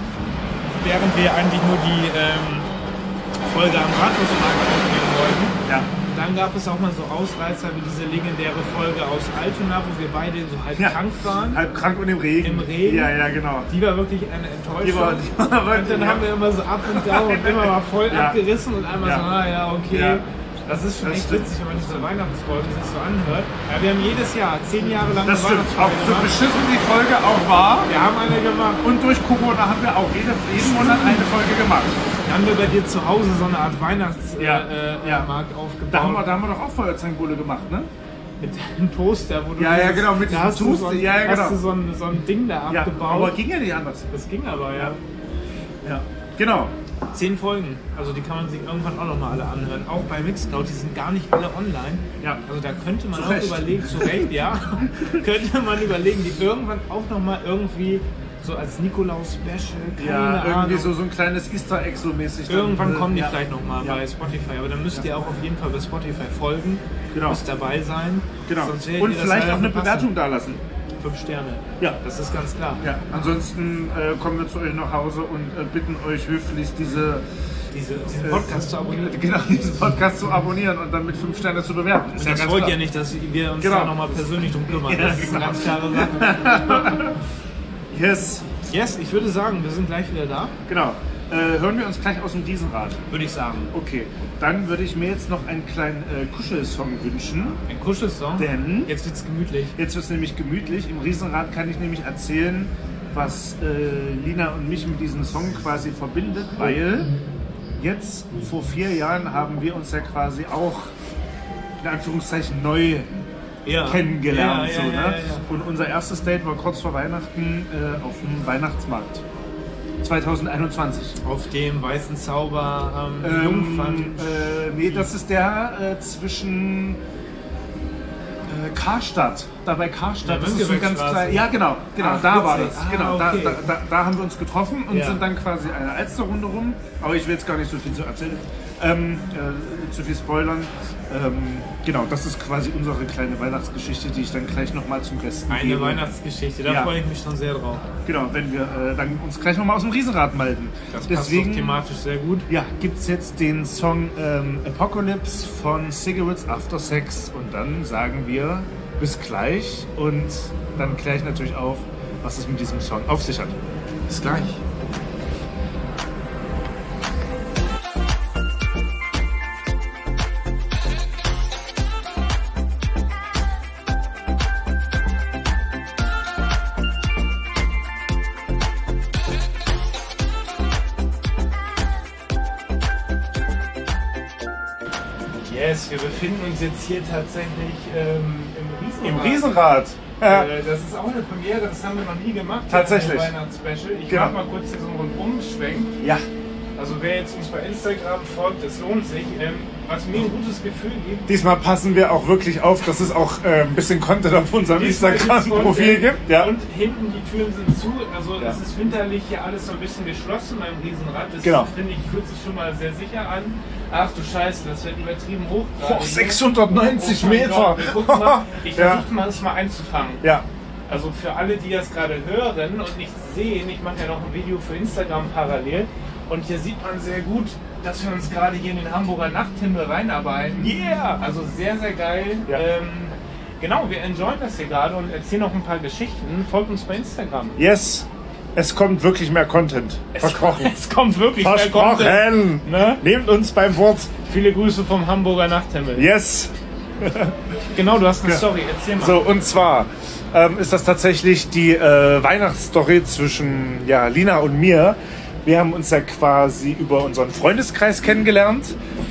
Während wir eigentlich nur die ähm, Folge am Rathausmarkt aufnehmen wollten. Ja. Dann gab es auch mal so Ausreißer wie diese legendäre Folge aus Altona, wo wir beide so halb Ja. krank waren. Halb krank und im Regen. Im Regen. Ja, ja, genau. Die war wirklich eine Enttäuschung. Die war- die war wirklich, und dann ja. haben wir immer so up und down und immer mal voll Ja. abgerissen und einmal Ja. so, ah ja, okay. Ja. Das ist schon Das echt stimmt. witzig, wenn man diese Weihnachtsfolgen sich so anhört. Ja, wir haben jedes Jahr, zehn Jahre lang Das eine stimmt. Auch Weihnachtsfolge so gemacht. beschissen die Folge auch war. Wir haben eine gemacht. Und durch Corona haben wir auch jede, jeden Monat eine Folge gemacht. Dann haben wir bei dir zu Hause so eine Art Weihnachtsmarkt Ja. äh, Ja. Markt aufgebaut. Da haben wir, da haben wir doch auch Feuerzangenbowle gemacht, ne? Mit einem Toaster, wo du Ja, ja, dieses- genau, mit da diesem hast du so ein, Toaster, ja, ja, hast genau. du so ein, so ein Ding da Ja, abgebaut. aber ging ja nicht anders. Das ging aber, ja. Ja. Genau. Zehn Folgen, also die kann man sich irgendwann auch nochmal alle anhören. Auch bei Mixcloud, die sind gar nicht alle online. Ja. Also da könnte man Zu auch Recht. überlegen, zu Recht, ja, könnte man überlegen, die irgendwann auch nochmal irgendwie so als Nikolaus-Special, keine Ja, irgendwie Ahnung. so, so ein kleines Easter Egg so mäßig. dann, Irgendwann äh, kommen die ja. vielleicht nochmal Ja. bei Spotify, aber dann müsst ihr auch auf jeden Fall bei Spotify folgen, Genau. müsst dabei sein. Genau. Sonst werdet Und ihr das vielleicht leider auch eine verpassen. Bewertung da lassen. Fünf Sterne. Ja. Das ist ganz klar. Ja. Ansonsten äh, kommen wir zu euch nach Hause und äh, bitten euch höflich diese Diese, diesen Podcast zu abonnieren. genau, diesen Podcast zu abonnieren und dann mit fünf Sterne zu bewerten. Ist Und ja das ganz wollt klar. ihr nicht, dass wir uns Genau. da nochmal persönlich drum kümmern. Ja, Das ist eine genau. ganz klare Sache. Yes, Yes, ich würde sagen, wir sind gleich wieder da, genau. Äh, hören wir uns gleich aus dem Riesenrad. würde ich sagen. Okay, dann würde ich mir jetzt noch einen kleinen äh, Kuschelsong wünschen. Ein Kuschelsong. Denn Jetzt wird's gemütlich. jetzt wird es nämlich gemütlich. Im Riesenrad kann ich nämlich erzählen, was äh, Lina und mich mit diesem Song quasi verbindet, weil jetzt vor vier Jahren haben wir uns ja quasi auch in Anführungszeichen neu Ja. kennengelernt. Ja, so, ja, ne? ja, ja. Und unser erstes Date war kurz vor Weihnachten äh, auf dem Weihnachtsmarkt zwanzig einundzwanzig. Auf dem weißen Zauber am Ähm, Jungfern. äh, nee, das ist der äh, zwischen äh, Karstadt. Da bei Karstadt. Ja, Das ist so ein ganz Mönckebergstraße. klein, ja, genau, genau, Ach, da war witzig. das. Ah, Genau, okay. da, da, da, da haben wir uns getroffen und Ja. sind dann quasi eine Alsterrunde rum. Aber ich will jetzt gar nicht so viel zu erzählen. ähm, äh, zu viel spoilern. Ähm, genau, das ist quasi unsere kleine Weihnachtsgeschichte, die ich dann gleich nochmal zum Besten Eine gebe. Weihnachtsgeschichte, da Ja. freue ich mich schon sehr drauf. Genau, wenn wir äh, dann uns gleich nochmal aus dem Riesenrad melden. Das Deswegen passt doch thematisch sehr gut. ja, gibt es jetzt den Song ähm, Apocalypse von Cigarettes After Sex und dann sagen wir bis gleich und dann kläre ich natürlich auf, was es mit diesem Song auf sich hat. Bis gleich. Yes, wir befinden uns jetzt hier tatsächlich ähm, im Im Riesenrad. Riesenrad. Ja. Äh, das ist auch eine Premiere, das haben wir noch nie gemacht. Tatsächlich. Ein Weihnachtsspecial. Ich Genau. mach mal kurz hier so einen Rundumschwenk. Ja. Also wer jetzt uns bei Instagram folgt, das lohnt sich. Ähm, was mir ein gutes Gefühl gibt. Diesmal passen wir auch wirklich auf, dass es auch äh, ein bisschen Content auf unserem Diesmal gibt's Instagram-Profil Content. gibt. Ja. Und hinten die Türen sind zu. Also Ja. es ist winterlich hier alles so ein bisschen geschlossen beim Riesenrad. Das Genau. finde ich, fühlt sich schon mal sehr sicher an. Ach du Scheiße, das wird übertrieben hoch. gerade Boah, hier. sechshundertneunzig Oh mein Meter. Gott, guck mal, ich Ja. versuche mal, das mal einzufangen. Ja. Also für alle, die das gerade hören und nicht sehen, ich mache ja noch ein Video für Instagram parallel und hier sieht man sehr gut, dass wir uns gerade hier in den Hamburger Nachthimmel reinarbeiten. Yeah! Also sehr, sehr geil. Ja. Ähm, genau, wir enjoyen das hier gerade und erzählen noch ein paar Geschichten. Folgt uns bei Instagram. Yes, es kommt wirklich mehr Content. Versprochen. Es kommt wirklich mehr Content. Versprochen! Ne? Nehmt uns beim Wort. Viele Grüße vom Hamburger Nachthimmel. Yes! Genau, du hast eine Ja. Story, erzähl mal. So, und zwar ähm, ist das tatsächlich die äh, Weihnachtsstory zwischen ja, Lina und mir. Wir haben uns ja quasi über unseren Freundeskreis kennengelernt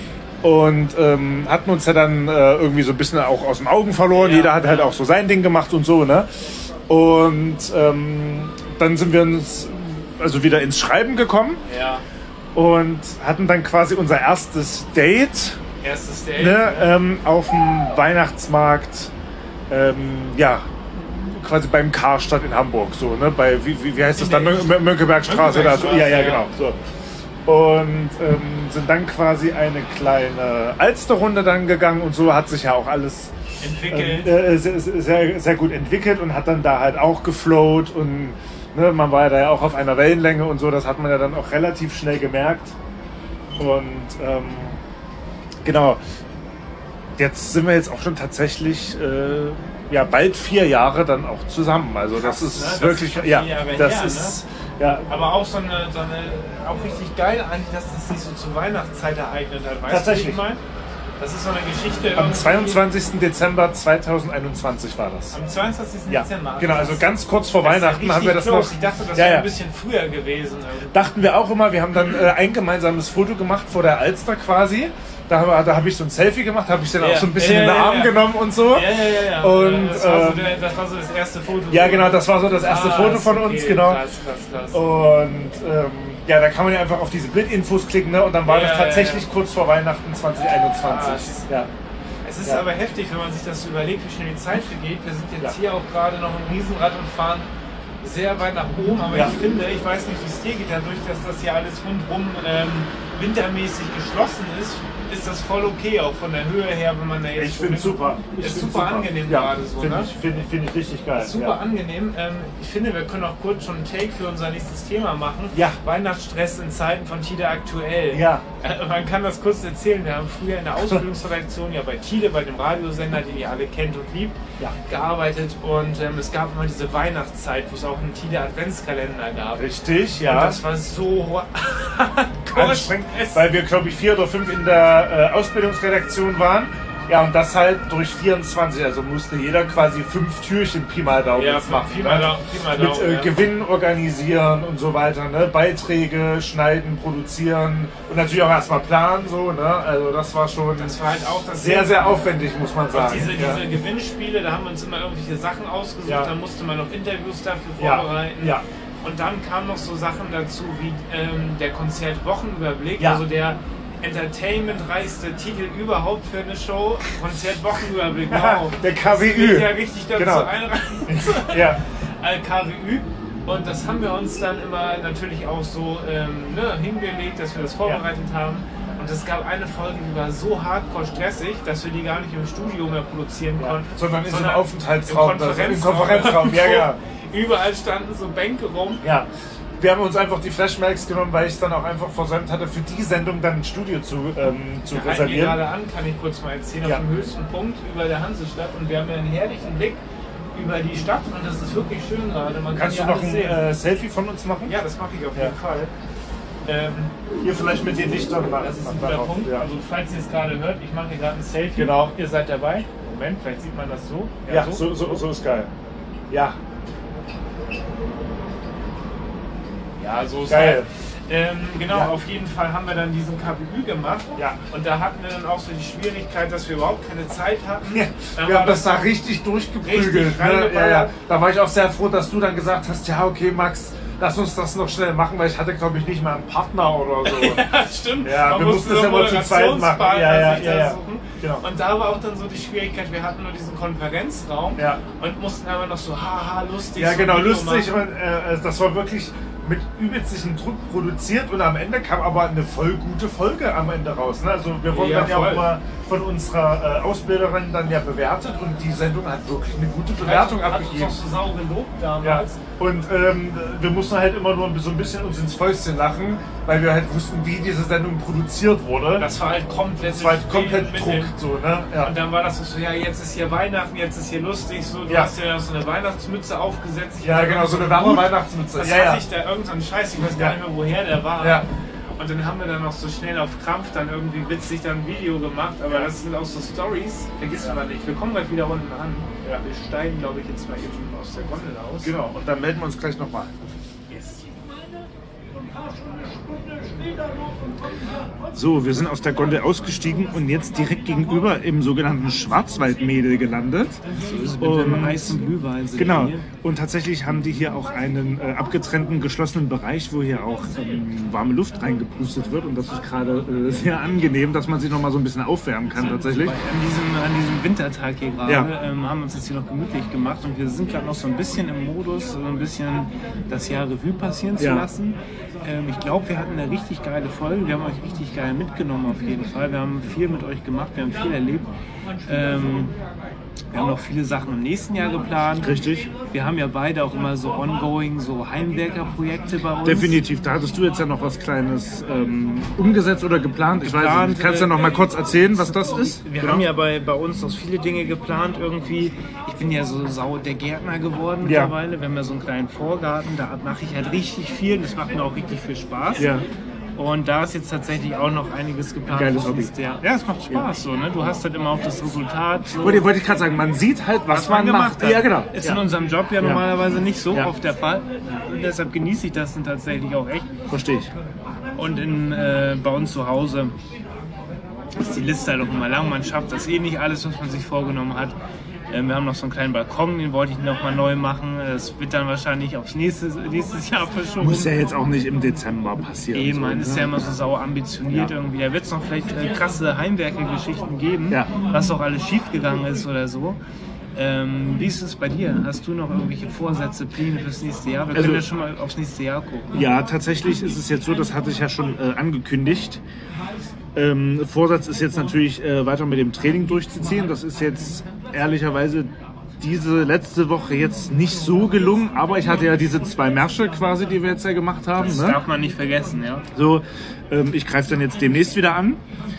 und ähm, hatten uns ja dann äh, irgendwie so ein bisschen auch aus den Augen verloren. Ja, Jeder hat halt ja. auch so sein Ding gemacht und so, ne? Und ähm, dann sind wir uns also wieder ins Schreiben gekommen Ja, und hatten dann quasi unser erstes Date. erstes Date. Ne, ähm, auf dem Weihnachtsmarkt, ähm, ja, quasi beim Karstadt in Hamburg, so, ne, bei, wie, wie, wie heißt das dann, der Mö- Mönckebergstraße oder so, ja, ja, Mönckebergstraße, genau, so. Und ähm, sind dann quasi eine kleine Alsterrunde dann gegangen und so hat sich ja auch alles Entwickelt. äh, sehr, sehr, sehr gut entwickelt und hat dann da halt auch geflowt und ne, man war ja da ja auch auf einer Wellenlänge und so, das hat man ja dann auch relativ schnell gemerkt. Und ähm, genau, jetzt sind wir jetzt auch schon tatsächlich äh, ja, bald vier Jahre dann auch zusammen. Also Krass, das ist ne? Das wirklich, ist schon ja, vier Jahre das her, ist, ja, Aber auch so eine, so eine, auch richtig geil eigentlich, dass das sich so zur Weihnachtszeit ereignet hat. Weißt Tatsächlich. du, wie ich meine? Das ist so eine Geschichte. am irgendwie- zweiundzwanzigsten Dezember zweitausendeinundzwanzig war das. Am zweiundzwanzigsten Ja, Dezember. genau, also ganz kurz vor Das ist ja Weihnachten haben wir das richtig noch. close. Ich dachte, das Ja, wäre ja. ein bisschen früher gewesen. irgendwie. Dachten wir auch immer, wir haben dann äh, ein gemeinsames Foto gemacht vor der Alster quasi. Da, haben- da habe ich so ein Selfie gemacht, habe ich den Ja. auch so ein bisschen Ja, in den ja, Arm ja. genommen und so. Ja, ja, ja, ja. Und, das, war so ähm, der, das war so das erste Foto. Ja, genau, das war so das erste Ah, Foto ist von okay. uns, genau. Krass, krass, krass. Und ähm, ja, da kann man ja einfach auf diese Bildinfos klicken, ne? Und dann war Ja, das ja, tatsächlich ja. kurz vor Weihnachten zwanzig einundzwanzig. Krass. Ja. Es ist Ja. aber heftig, wenn man sich das so überlegt, wie schnell die Zeit vergeht. Wir sind jetzt Ja. hier auch gerade noch im Riesenrad und fahren sehr weit nach oben, aber Ja. ich finde, ich weiß nicht, wie es dir geht, dadurch, dass das hier alles rundherum ähm, wintermäßig geschlossen ist, ist das voll okay, auch von der Höhe her, wenn man da jetzt... Ich finde es super. Ich Ist find's super angenehm ja, gerade so, Finde ne? ich, find ich, find ich richtig geil. Super ja. angenehm. Ähm, ich finde, wir können auch kurz schon einen Take für unser nächstes Thema machen. Ja. Weihnachtsstress in Zeiten von Tide aktuell. Ja. Äh, man kann das kurz erzählen. Wir haben früher in der Ausbildungsredaktion ja bei Tide, bei dem Radiosender, den ihr alle kennt und liebt, Ja. gearbeitet. Und ähm, es gab immer diese Weihnachtszeit, wo es auch einen Tide Adventskalender gab. Richtig, Und ja. das war so Anstrengend, weil wir, glaube ich, vier oder fünf in der äh, Ausbildungsredaktion waren. Ja, und das halt durch vierundzwanzig, also musste jeder quasi fünf Türchen Pi mal Daumen Ja, jetzt machen. Pi mal ne? Daumen, Pi mal Mit Daumen, äh, ja. Gewinn organisieren und so weiter, ne? Beiträge schneiden, produzieren und natürlich auch erstmal planen, so, ne? Also das war schon Das war halt auch das sehr, sehr aufwendig, muss man Auch sagen. diese, ja. diese Gewinnspiele, da haben wir uns immer irgendwelche Sachen ausgesucht, Ja. da musste man noch Interviews dafür Ja, vorbereiten. ja. Und dann kamen noch so Sachen dazu wie ähm, der Konzertwochenüberblick, Ja. also der entertainmentreichste Titel überhaupt für eine Show, Konzertwochenüberblick. Wow. Der K W Das geht Ü. ja richtig dazu Genau. einreihen. Ja. Äh, K W Ü. Und das haben wir uns dann immer natürlich auch so ähm, ne, hingelegt, dass wir das vorbereitet haben. Und es gab eine Folge, die war so hardcore stressig, dass wir die gar nicht im Studio mehr produzieren ja. konnten. Sondern in so einem Aufenthaltsraum. Im Konferenzraum. Im Konferenzraum, ja, ja. Überall standen so Bänke rum. Ja. Wir haben uns einfach die Flashbacks genommen, weil ich es dann auch einfach versäumt hatte, für die Sendung dann ein Studio zu, ähm, zu Wir halten reservieren. hier gerade an, kann ich kurz mal erzählen, ja. auf dem höchsten Punkt über der Hansestadt. Und wir haben ja einen herrlichen Blick über die Stadt und das ist wirklich schön gerade. Man Kannst kann du noch alles ein sehen. äh, Selfie von uns machen? Ja, das mache ich auf ja. jeden Fall. Ähm, Hier vielleicht mit den Lichtern. das ist ein guter darauf, Punkt. ja. Also falls ihr es gerade hört, ich mache hier gerade ein Selfie. Genau. Ihr seid dabei. Moment, vielleicht sieht man das so. Ja, so, so, so ist geil. Ja. Ja, so ist geil. halt. Ähm, genau, Ja. auf jeden Fall haben wir dann diesen K P Ü gemacht. Ja. Und da hatten wir dann auch so die Schwierigkeit, dass wir überhaupt keine Zeit hatten. Ja, Dann wir war haben das da richtig durchgeprügelt. richtig Ne? Ja, ja. reingeballert. Da war ich auch sehr froh, dass du dann gesagt hast, ja okay Max, lass uns das noch schnell machen, weil ich hatte glaube ich nicht mal einen Partner oder so. Ja, stimmt. Ja, Man wir musste mussten das so ja mal zu zweit machen. Moderationspartner Ja, ja, sich ja, da ja. suchen. Genau. Und da war auch dann so die Schwierigkeit, wir hatten nur diesen Konferenzraum Ja. und mussten aber noch so haha lustig. Ja so genau, ein Video lustig machen. und äh, das war wirklich mit übelstlichem Druck produziert und am Ende kam aber eine voll gute Folge am Ende raus. Ne? Also wir wurden Ja, dann ja voll. auch mal von unserer äh, Ausbilderin dann ja bewertet und die Sendung hat wirklich eine gute Bewertung hat abgegeben. uns auch so sau gelobt Ja. damals. Und ähm, wir mussten halt immer nur so ein bisschen uns ins Fäustchen lachen, weil wir halt wussten, wie diese Sendung produziert wurde. Das war halt komplett, Das war halt komplett mit Druck. dem- So, ne? Ja. Und dann war das so, ja, jetzt ist hier Weihnachten, jetzt ist hier lustig. So, du Ja. hast ja so eine Weihnachtsmütze aufgesetzt. Ich ja, hatte genau, so eine einen warme Hut. Weihnachtsmütze. Was Ja, hatte ja. ich da? Irgend so einen Scheiß, ich weiß Ja. gar nicht mehr, woher der war. Ja. Und dann haben wir dann noch so schnell auf Krampf dann irgendwie witzig dann ein Video gemacht. Aber Ja. das sind auch so Stories, vergisst Ja. man nicht. Wir kommen gleich wieder unten an. Ja. Wir steigen, glaube ich, jetzt mal eben aus der Gondel aus. Genau, und dann melden wir uns gleich nochmal. Yes. So, wir sind aus der Gondel ausgestiegen und jetzt direkt gegenüber im sogenannten Schwarzwaldmädel gelandet. Mit Und- dem heißen Glühwein sind Genau. wir hier. Und tatsächlich haben die hier auch einen äh, abgetrennten, geschlossenen Bereich, wo hier auch ähm, warme Luft reingepustet wird. Und das ist gerade äh, sehr angenehm, dass man sich noch mal so ein bisschen aufwärmen kann tatsächlich. An diesem, an diesem Wintertag hier gerade Ja. ähm, haben wir uns jetzt hier noch gemütlich gemacht und wir sind gerade noch so ein bisschen im Modus, so ein bisschen das Jahr Revue passieren zu Ja. lassen. Ähm, ich glaube, wir hatten eine richtig geile Folge, wir haben euch richtig geil mitgenommen auf jeden Fall. Wir haben viel mit euch gemacht, wir haben viel erlebt. Ähm, wir haben noch viele Sachen im nächsten Jahr geplant. Richtig. Wir haben ja beide auch immer so ongoing, so Heimwerker-Projekte bei uns. Definitiv. Da hattest du jetzt ja noch was Kleines ähm, umgesetzt oder geplant. Ich weiß Geplant, nicht. Kannst du ja noch mal kurz erzählen, was das ist? Wir Genau. haben ja bei, bei uns noch viele Dinge geplant irgendwie. Ich bin ja so sau der Gärtner geworden Ja. mittlerweile. Wir haben ja so einen kleinen Vorgarten, da mache ich halt richtig viel. Das macht mir auch richtig viel Spaß. Ja. Und da ist jetzt tatsächlich auch noch einiges geplant. Geiles fürs Hobby. nächste Jahr. Ja, es macht Spaß so, ne? Du hast halt immer auch das Resultat. So, Wollte, wollte ich gerade sagen, man sieht halt, was, was man man gemacht macht. hat. Ja, genau. Ist Ja. in unserem Job ja, Ja. normalerweise nicht so Ja. oft der Fall. Und deshalb genieße ich das dann tatsächlich auch echt. Verstehe ich. Und in, äh, bei uns zu Hause ist die Liste halt auch immer lang. Man schafft das eh nicht alles, was man sich vorgenommen hat. Ähm, wir haben noch so einen kleinen Balkon, den wollte ich noch mal neu machen. Das wird dann wahrscheinlich aufs nächste nächstes Jahr verschoben. Muss ja jetzt auch nicht im Dezember passieren. Eh, so, man ne? ist ja immer so sauer ambitioniert Ja. irgendwie. Da wird es noch vielleicht äh, krasse Heimwerker-Geschichten geben, Ja. was auch alles schiefgegangen ist oder so. Ähm, wie ist es bei dir? Hast du noch irgendwelche Vorsätze, Pläne fürs nächste Jahr? Wir Also- können ja schon mal aufs nächste Jahr gucken. Ja, tatsächlich ist es jetzt so, das hatte ich ja schon äh, angekündigt. Ähm, Vorsatz ist jetzt natürlich äh, weiter mit dem Training durchzuziehen. Das ist jetzt ehrlicherweise diese letzte Woche jetzt nicht so gelungen, aber ich hatte ja diese zwei Märsche quasi, die wir jetzt ja gemacht haben. Das Ne? darf man nicht vergessen, ja. So, ähm, ich greife dann jetzt demnächst wieder an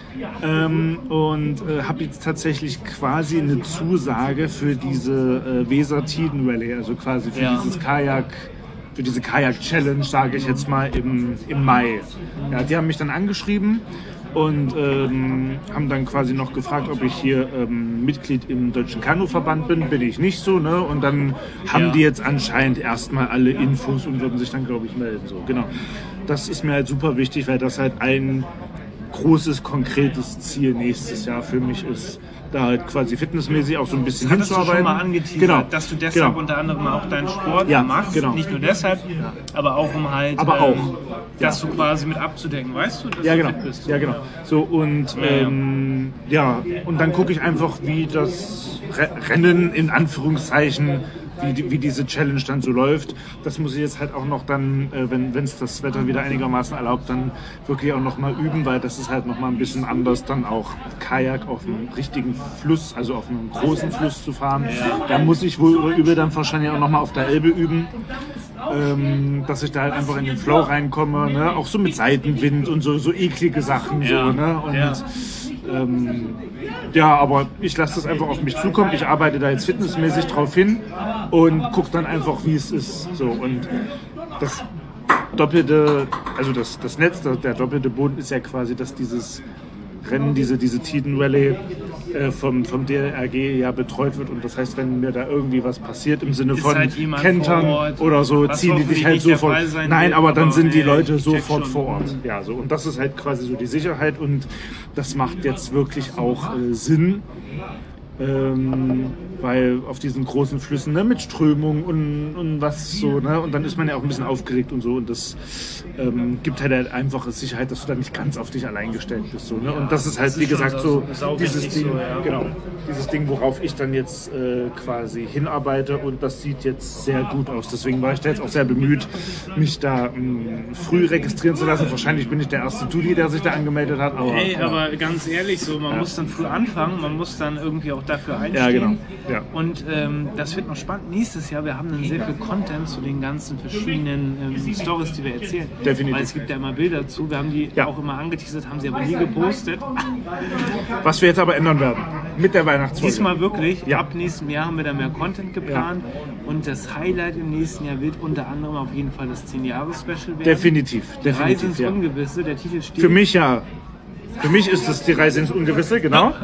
ähm, und äh, habe jetzt tatsächlich quasi eine Zusage für diese äh, Weser Tiden Rallye, also quasi für Ja. dieses Kajak, für diese Kajak-Challenge, sage ich jetzt mal, im, im Mai. Ja, die haben mich dann angeschrieben und ähm, haben dann quasi noch gefragt, ob ich hier ähm, Mitglied im Deutschen Kanuverband bin. Bin ich nicht so, ne? Und dann haben Ja. die jetzt anscheinend erstmal alle Infos und würden sich dann, glaube ich, melden. So, genau. Das ist mir halt super wichtig, weil das halt ein großes, konkretes Ziel nächstes Jahr für mich ist, da halt quasi fitnessmäßig auch so ein bisschen Das hattest du hinzuarbeiten. schon mal angeteasert, Genau. dass du deshalb genau. unter anderem auch deinen Sport Ja, machst. genau. Nicht nur deshalb, aber auch um halt, Aber auch, das so quasi mit abzudecken. Weißt du, dass Ja, du genau. fit bist? Ja, genau. So, und ähm, ja, und dann gucke ich einfach, wie das Re- Rennen in Anführungszeichen wie, die, wie diese Challenge dann so läuft. Das muss ich jetzt halt auch noch dann, äh, wenn es das Wetter wieder einigermaßen erlaubt, dann wirklich auch noch mal üben, weil das ist halt noch mal ein bisschen anders, dann auch Kajak auf einem richtigen Fluss, also auf einem großen Fluss zu fahren. Da muss ich wohl oder übel dann wahrscheinlich auch noch mal auf der Elbe üben. Ähm, dass ich da halt einfach in den Flow reinkomme, ne? Auch so mit Seitenwind und so, so eklige Sachen. Ja. So, ne? Und, Ja. ähm, ja, aber ich lasse das einfach auf mich zukommen. Ich arbeite da jetzt fitnessmäßig drauf hin und gucke dann einfach, wie es ist. So, und das doppelte, also das, das Netz, der doppelte Boden ist ja quasi, dass dieses Rennen, diese, diese Tiden Rallye äh, vom, vom D L R G ja betreut wird. Und das heißt, wenn mir da irgendwie was passiert im Sinne Ist von halt jemand Kentern vor Ort, oder so, was ziehen die hoffentlich dich halt nicht sofort. der Fall sein Nein, wird, aber dann aber, sind die ey, Leute ich check sofort schon. vor Ort. Ja, so. Und das ist halt quasi so die Sicherheit und das macht jetzt wirklich auch äh, Sinn. Ähm, weil auf diesen großen Flüssen, ne, mit Strömung und, und was so, ne, und dann ist man ja auch ein bisschen aufgeregt und so und das ähm, gibt halt, halt einfache Sicherheit, dass du da nicht ganz auf dich allein gestellt bist, so, ne, und das ist halt, das wie ist schon gesagt, sau- so sau dieses wichtig Ding, so, ja. genau, dieses Ding, worauf ich dann jetzt äh, quasi hinarbeite und das sieht jetzt sehr gut aus, deswegen war ich da jetzt auch sehr bemüht, mich da mh, früh registrieren zu lassen, wahrscheinlich bin ich der erste Tudi, der sich da angemeldet hat, aber, Ey, ja. aber ganz ehrlich, so, man Ja. muss dann früh anfangen, man muss dann irgendwie auch dafür einstehen. Ja, genau. Ja. Und ähm, das wird noch spannend. Nächstes Jahr, wir haben dann sehr viel Content zu den ganzen verschiedenen ähm, Stories, die wir erzählen. Definitiv. Weil es gibt ja immer Bilder zu. Wir haben die Ja. auch immer angeteasert, haben sie aber nie gepostet. Was wir jetzt aber ändern werden, mit der Weihnachtsfolge. Diesmal wirklich. Ja. Ab nächstem Jahr haben wir da mehr Content geplant. Und das Highlight im nächsten Jahr wird unter anderem auf jeden Fall das zehn-Jahres-Special werden. Definitiv, Die Reise definitiv, ins ja. Ungewisse, der Titel steht. Für mich ja. Für mich ist es die Reise ins Ungewisse, genau.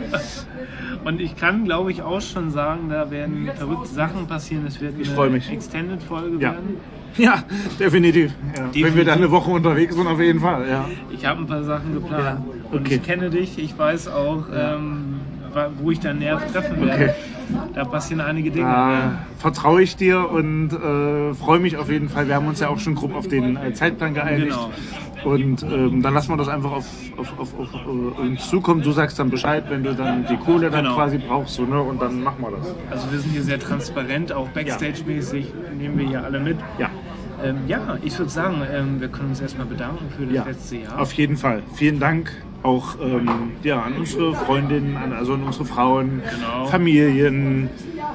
Und ich kann, glaube ich, auch schon sagen, da werden verrückte Sachen passieren. Es wird Ich freu eine mich. Extended-Folge Ja. werden. Ja, definitiv. Ja. Definitiv. Wenn wir da eine Woche unterwegs sind, auf jeden Fall. Ja. Ich habe ein paar Sachen geplant. Ja, Und okay. ich kenne dich. Ich weiß auch, ähm, wa- wo ich deinen Nerv treffen werde. Okay. Da passieren einige Dinge. Da vertraue ich dir und äh, freue mich auf jeden Fall. Wir haben uns ja auch schon grob auf den äh, Zeitplan geeinigt. Genau. Und ähm, dann lassen wir das einfach auf, auf, auf, auf äh, uns zukommen. Du sagst dann Bescheid, wenn du dann die Kohle dann Genau. quasi brauchst. So, ne? Und dann machen wir das. Also wir sind hier sehr transparent, auch Backstage-mäßig nehmen wir hier alle mit. Ja. Ähm, ja, ich würde sagen, ähm, wir können uns erstmal bedanken für das Ja, letzte Jahr. auf jeden Fall. Vielen Dank auch ähm, ja, an unsere Freundinnen, an, also an unsere Frauen, Genau. Familien,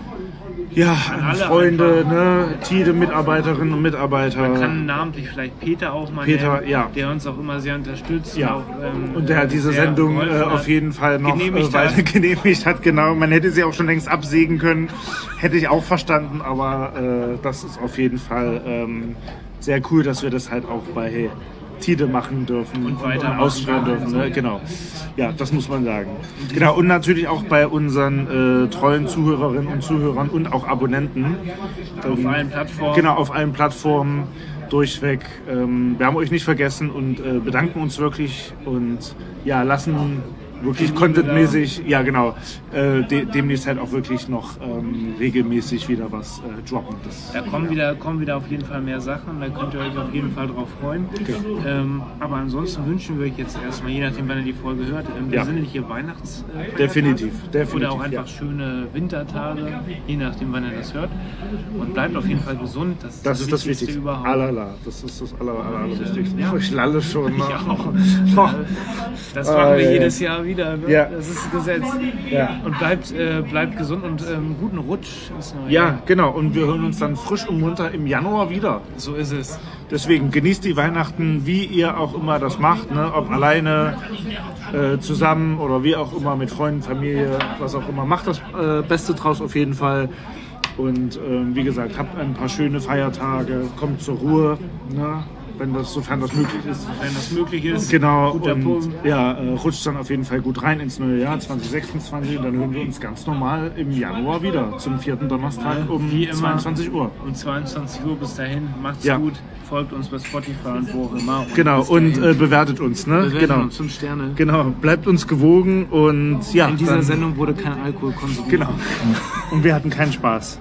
ja, an, alle Freunde, einfach. ne, Tide, Mitarbeiterinnen und Mitarbeiter. Man kann namentlich vielleicht Peter auch mal Peter, nennen, ja. der uns auch immer sehr unterstützt. Ja. Auch, ähm, Und der diese sehr Sendung äh, geholfen auf hat. jeden Fall noch genehmigt äh, weiter hat. genehmigt hat. Genau, man hätte sie auch schon längst absägen können, hätte ich auch verstanden, aber äh, das ist auf jeden Fall ähm, sehr cool, dass wir das halt auch bei Tide machen dürfen Und weitermachen ausstrahlen dürfen. dürfen. Ne? Genau, ja, das muss man sagen. Genau, und natürlich auch bei unseren äh, treuen Zuhörerinnen und Zuhörern und auch Abonnenten. Auf Ähm, allen Plattformen. Genau, auf allen Plattformen durchweg. Ähm, wir haben euch nicht vergessen und äh, bedanken uns wirklich und ja, lassen wirklich contentmäßig, ja genau, äh, de demnächst halt auch wirklich noch ähm, regelmäßig wieder was äh, droppen. Das, Da kommen wieder, kommen wieder auf jeden Fall mehr Sachen, da könnt ihr euch auf jeden Fall drauf freuen. Ähm, aber ansonsten wünschen wir euch jetzt erstmal, je nachdem wann ihr die Folge hört, ähm, Ja. besinnliche Weihnachts äh, definitiv, definitiv. oder auch einfach ja. schöne Wintertage, je nachdem wann ihr das hört. Und bleibt auf jeden Fall gesund, das ist Das das, ist das Wichtigste Wichtigste. überhaupt. Alala, das ist das aller, aller, aller Wichtigste. ja. Ich lalle schon. Ne? Ich auch. Oh. Das machen Ah, wir ja, jedes ja. Jahr wieder, ne? Ja. Das ist Gesetz. Ja. Und bleibt, äh, bleibt gesund und ähm, guten Rutsch ins neue Ja, Jahr. genau. Und wir hören uns dann frisch und munter im Januar wieder. So ist es. Deswegen genießt die Weihnachten, wie ihr auch immer das macht, ne? Ob alleine, äh, zusammen oder wie auch immer, mit Freunden, Familie, was auch immer. Macht das äh, Beste draus auf jeden Fall. Und ähm, wie gesagt, habt ein paar schöne Feiertage, kommt zur Ruhe, ne? Wenn das, sofern das möglich ist. Wenn das möglich ist. Genau, Guter und Punkt. ja, äh, rutscht dann auf jeden Fall gut rein ins neue Jahr zwanzig sechsundzwanzig und dann hören wir uns ganz normal im Januar wieder, zum vierten Donnerstag um Wie immer. zweiundzwanzig Uhr. Um zweiundzwanzig Uhr bis dahin. Macht's Ja. gut. Folgt uns bei Spotify und wo auch immer. Und Genau, bis und dahin. äh, bewertet uns, ne? Bewerten Genau. uns fünf Sterne. Genau, bleibt uns gewogen und ja, In dieser dann, Sendung wurde kein Alkohol konsumiert. genau. Und wir hatten keinen Spaß.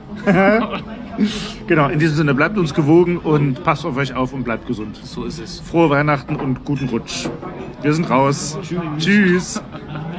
Genau, in diesem Sinne, bleibt uns gewogen und passt auf euch auf und bleibt gesund. So ist es. Frohe Weihnachten und guten Rutsch. Wir sind raus. Tschüss. Tschüss.